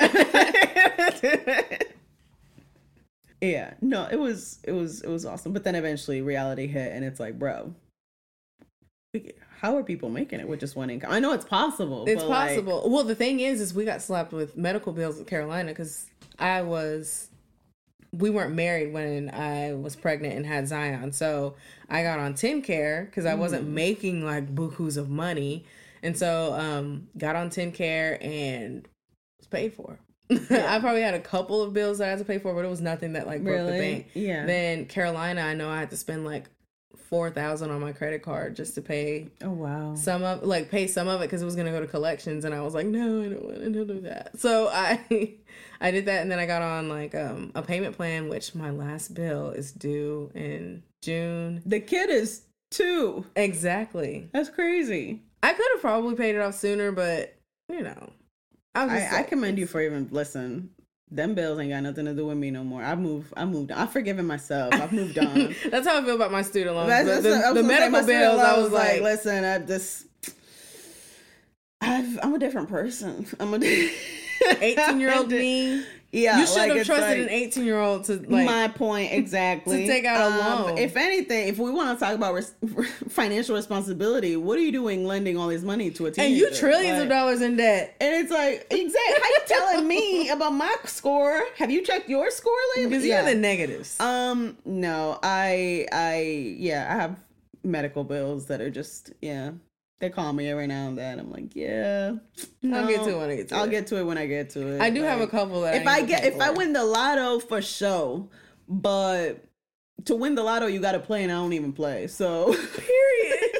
it. Yeah, no, it was it was it was awesome. But then eventually reality hit, and it's like, bro, how are people making it with just one income? I know it's possible. It's but, like, possible. Well, the thing is, is we got slapped with medical bills at Carolina because I was, we weren't married when I was pregnant and had Zion. So I got on TennCare because I wasn't making like bukus of money. And so um got on TennCare and was paid for. I probably had a couple of bills that I had to pay for, but it was nothing that like broke the Really? bank. Yeah. Then Carolina, I know I had to spend like four thousand on my credit card just to pay Oh wow. some of like pay some of it because it was gonna go to collections, and I was like, no, I don't want to do that. So I I did that, and then I got on like um a payment plan, which my last bill is due in June. The kid is two. Exactly. That's crazy. I could have probably paid it off sooner, but you know, I was just I, I like, commend you for even listen. them bills ain't got nothing to do with me no more. I moved. I moved. I've forgiven myself. I've moved on. That's how I feel about my student loans. That's, the that's, the, the medical bills, I was like, listen, I just, I've, I'm a different person. I'm a eighteen year old me. Yeah, you should like, have trusted like, an eighteen year old to like my point exactly to take out a loan. Um, if anything, if we want to talk about res- financial responsibility, what are you doing lending all this money to a teenager? And you trillions like, of dollars in debt. And it's like, exactly. How you telling me about my score? Have you checked your score lately? Because yeah. you're the negatives. Um, no, I, I, yeah, I have medical bills that are just, yeah. They call me every now and then. I'm like, yeah. No, I'll get to it when I get to I'll it. get to it when I get to it. I do like, have a couple that if I, I get if for. I win the lotto for sure, but to win the lotto you got to play and I don't even play. So period.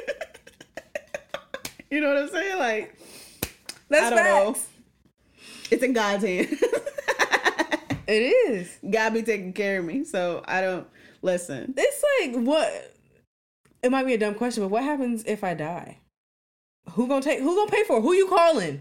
You know what I'm saying? Like that's I don't facts. know. It's in God's hands. It is. God be taking care of me. So I don't listen. It's like what. It might be a dumb question, but what happens if I die? Who gonna take? Who gonna pay for it? Who you calling?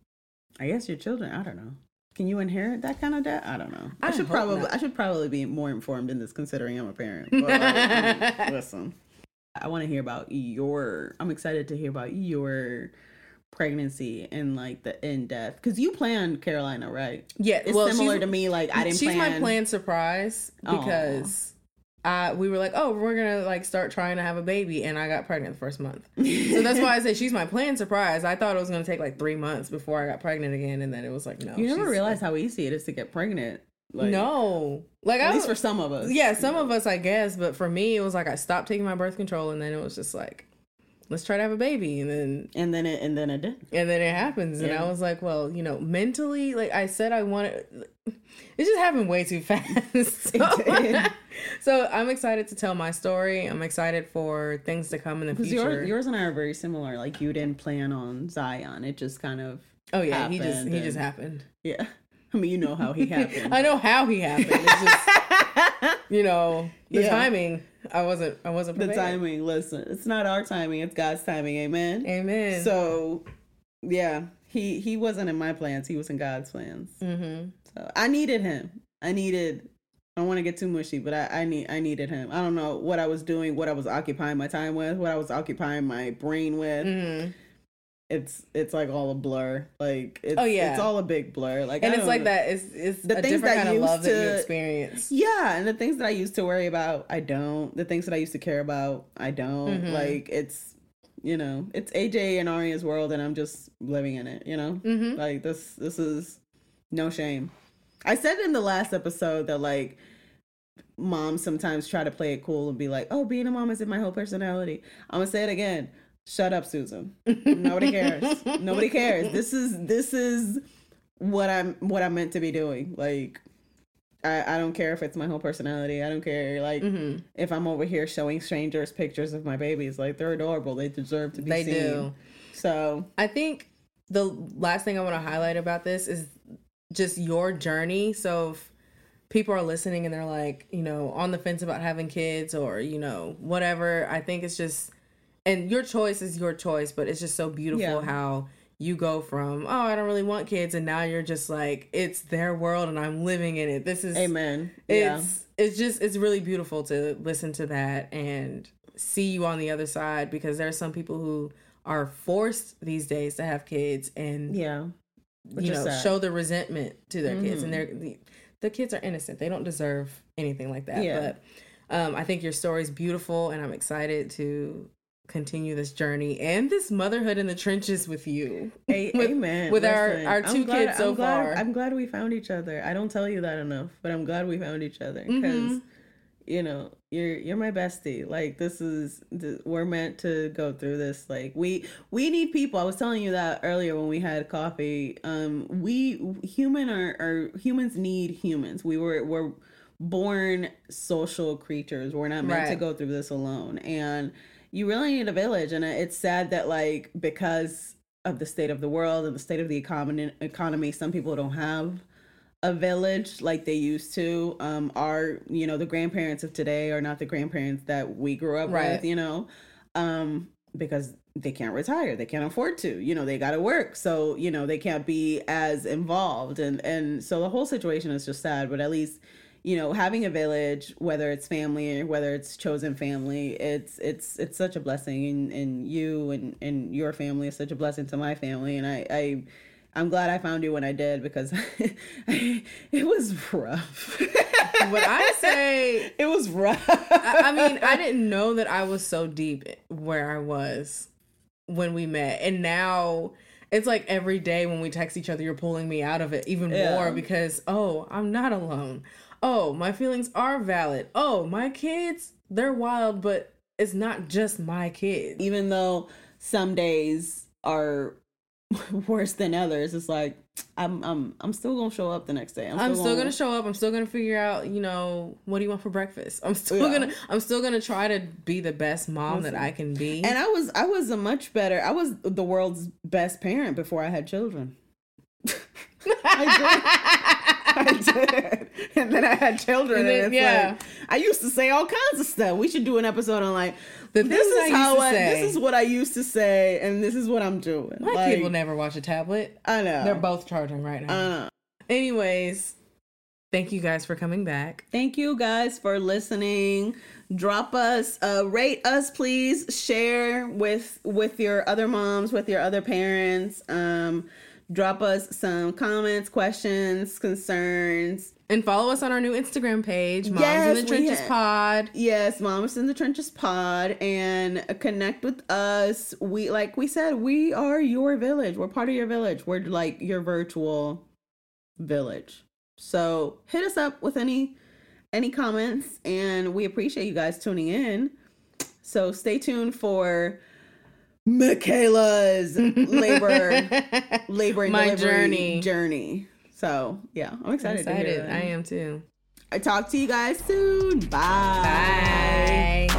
I guess your children. I don't know. Can you inherit that kind of debt? I don't know. I, I should hope probably. not. I should probably be more informed in this, considering I'm a parent. But, like, listen, I want to hear about your. I'm excited to hear about your pregnancy and like the in death because you planned Carolina, right? Yeah, it's well, similar to me. Like I didn't. She's plan... my planned surprise because. Uh, we were like, oh, we're gonna like start trying to have a baby, and I got pregnant the first month. So that's why I say she's my planned surprise. I thought it was gonna take like three months before I got pregnant again, and then it was like, no. You never realize how easy it is to get pregnant. Like, no, like at I, least for some of us. Yeah, some of us, I guess, but for me, it was like I stopped taking my birth control, and then it was just like, let's try to have a baby, and then and then it and then it did, and then it happens, yeah. And I was like, well, you know, mentally, like I said, I wanted. It just happened way too fast. So, so I'm excited to tell my story. I'm excited for things to come in the future. Yours, yours and I are very similar. Like you didn't plan on Zion. It just kind of oh yeah, he just he and, just happened. Yeah, I mean you know how he happened. I know how he happened. It's just you know the yeah. timing. I wasn't I wasn't prepared. The timing. Listen, it's not our timing. It's God's timing. Amen. Amen. So yeah, he he wasn't in my plans. He was in God's plans. Mm-hmm. So I needed him. I needed. I don't want to get too mushy, but I, I need I needed him. I don't know what I was doing, what I was occupying my time with, what I was occupying my brain with. Mm-hmm. It's it's like all a blur. Like it's, oh yeah, it's all a big blur. Like and I it's like know. that. It's it's the a things different that kind of love to, that you experience. Yeah, and the things that I used to worry about, I don't. The things that I used to care about, I don't. Mm-hmm. Like it's, you know, it's A J and Arya's world, and I'm just living in it. You know, mm-hmm. like this this is no shame. I said in the last episode that like moms sometimes try to play it cool and be like, oh, being a mom isn't my whole personality. I'm gonna say it again. Shut up, Susan. Nobody cares. Nobody cares. This is this is what I'm what I'm meant to be doing. Like I, I don't care if it's my whole personality. I don't care like mm-hmm. if I'm over here showing strangers pictures of my babies. Like they're adorable. They deserve to be they seen. They do. So I think the last thing I want to highlight about this is just your journey. So if people are listening and they're like, you know, on the fence about having kids or, you know, whatever, I think it's just, and your choice is your choice, but it's just so beautiful yeah. how you go from, oh, I don't really want kids. And now you're just like, it's their world and I'm living in it. This is, amen. It's, yeah. it's just, it's really beautiful to listen to that and see you on the other side because there are some people who are forced these days to have kids and, yeah. Which you know, sad. show the resentment to their mm-hmm. kids, and they're the, the kids are innocent. They don't deserve anything like that. Yeah. But um, I think your story is beautiful, and I'm excited to continue this journey and this motherhood in the trenches with you. A- with, amen. With Listen, our our two glad, kids so I'm glad, far. I'm glad we found each other. I don't tell you that enough, but I'm glad we found each other because. Mm-hmm. You know, you're you're my bestie. Like this is th- we're meant to go through this. Like we we need people. I was telling you that earlier when we had coffee. Um, we human are, are humans need humans. We were we're born social creatures. We're not meant right. to go through this alone. And you really need a village. And it's sad that like because of the state of the world and the state of the economy, economy, some people don't have a village like they used to. Um, our, you know, the grandparents of today are not the grandparents that we grew up right. with, you know. Um, because they can't retire, they can't afford to, you know, they got to work, so you know they can't be as involved, and and so the whole situation is just sad. But at least, you know, having a village, whether it's family or whether it's chosen family, it's it's it's such a blessing, and, and you and, and your family is such a blessing to my family, and I, I I'm glad I found you when I did, because it was rough. When I say it was rough, I, I mean, I didn't know that I was so deep where I was when we met, and now it's like every day when we text each other, you're pulling me out of it even yeah. more, because oh, I'm not alone. Oh, my feelings are valid. Oh, my kids, they're wild, but it's not just my kids. Even though some days are worse than others, it's like I'm I'm I'm still gonna show up the next day. I'm still, I'm still gonna... gonna show up. I'm still gonna figure out, you know, what do you want for breakfast? I'm still yeah. gonna I'm still gonna try to be the best mom Listen. that I can be. And I was I was a much better I was the world's best parent before I had children. I did. I did. And then I had children, and, then, and it's yeah. like I used to say all kinds of stuff. We should do an episode on like the this is I how I say. This is what I used to say, and this is what I'm doing. My like, kid will never watch a tablet. I know. They're both charging right now. I know. Anyways, thank you guys for coming back. Thank you guys for listening. Drop us, uh, rate us, please. Share with with your other moms, with your other parents. Um, drop us some comments, questions, concerns. And follow us on our new Instagram page, Moms yes, in the Trenches ha- Pod. Yes, Moms in the Trenches Pod. And connect with us. We, like we said, we are your village. We're part of your village. We're like your virtual village. So hit us up with any any comments. And we appreciate you guys tuning in. So stay tuned for Michaela's labor, labor and My delivery journey. journey. So yeah, I'm excited. I'm excited. To hear that. I am too. I talk to you guys soon. Bye. Bye.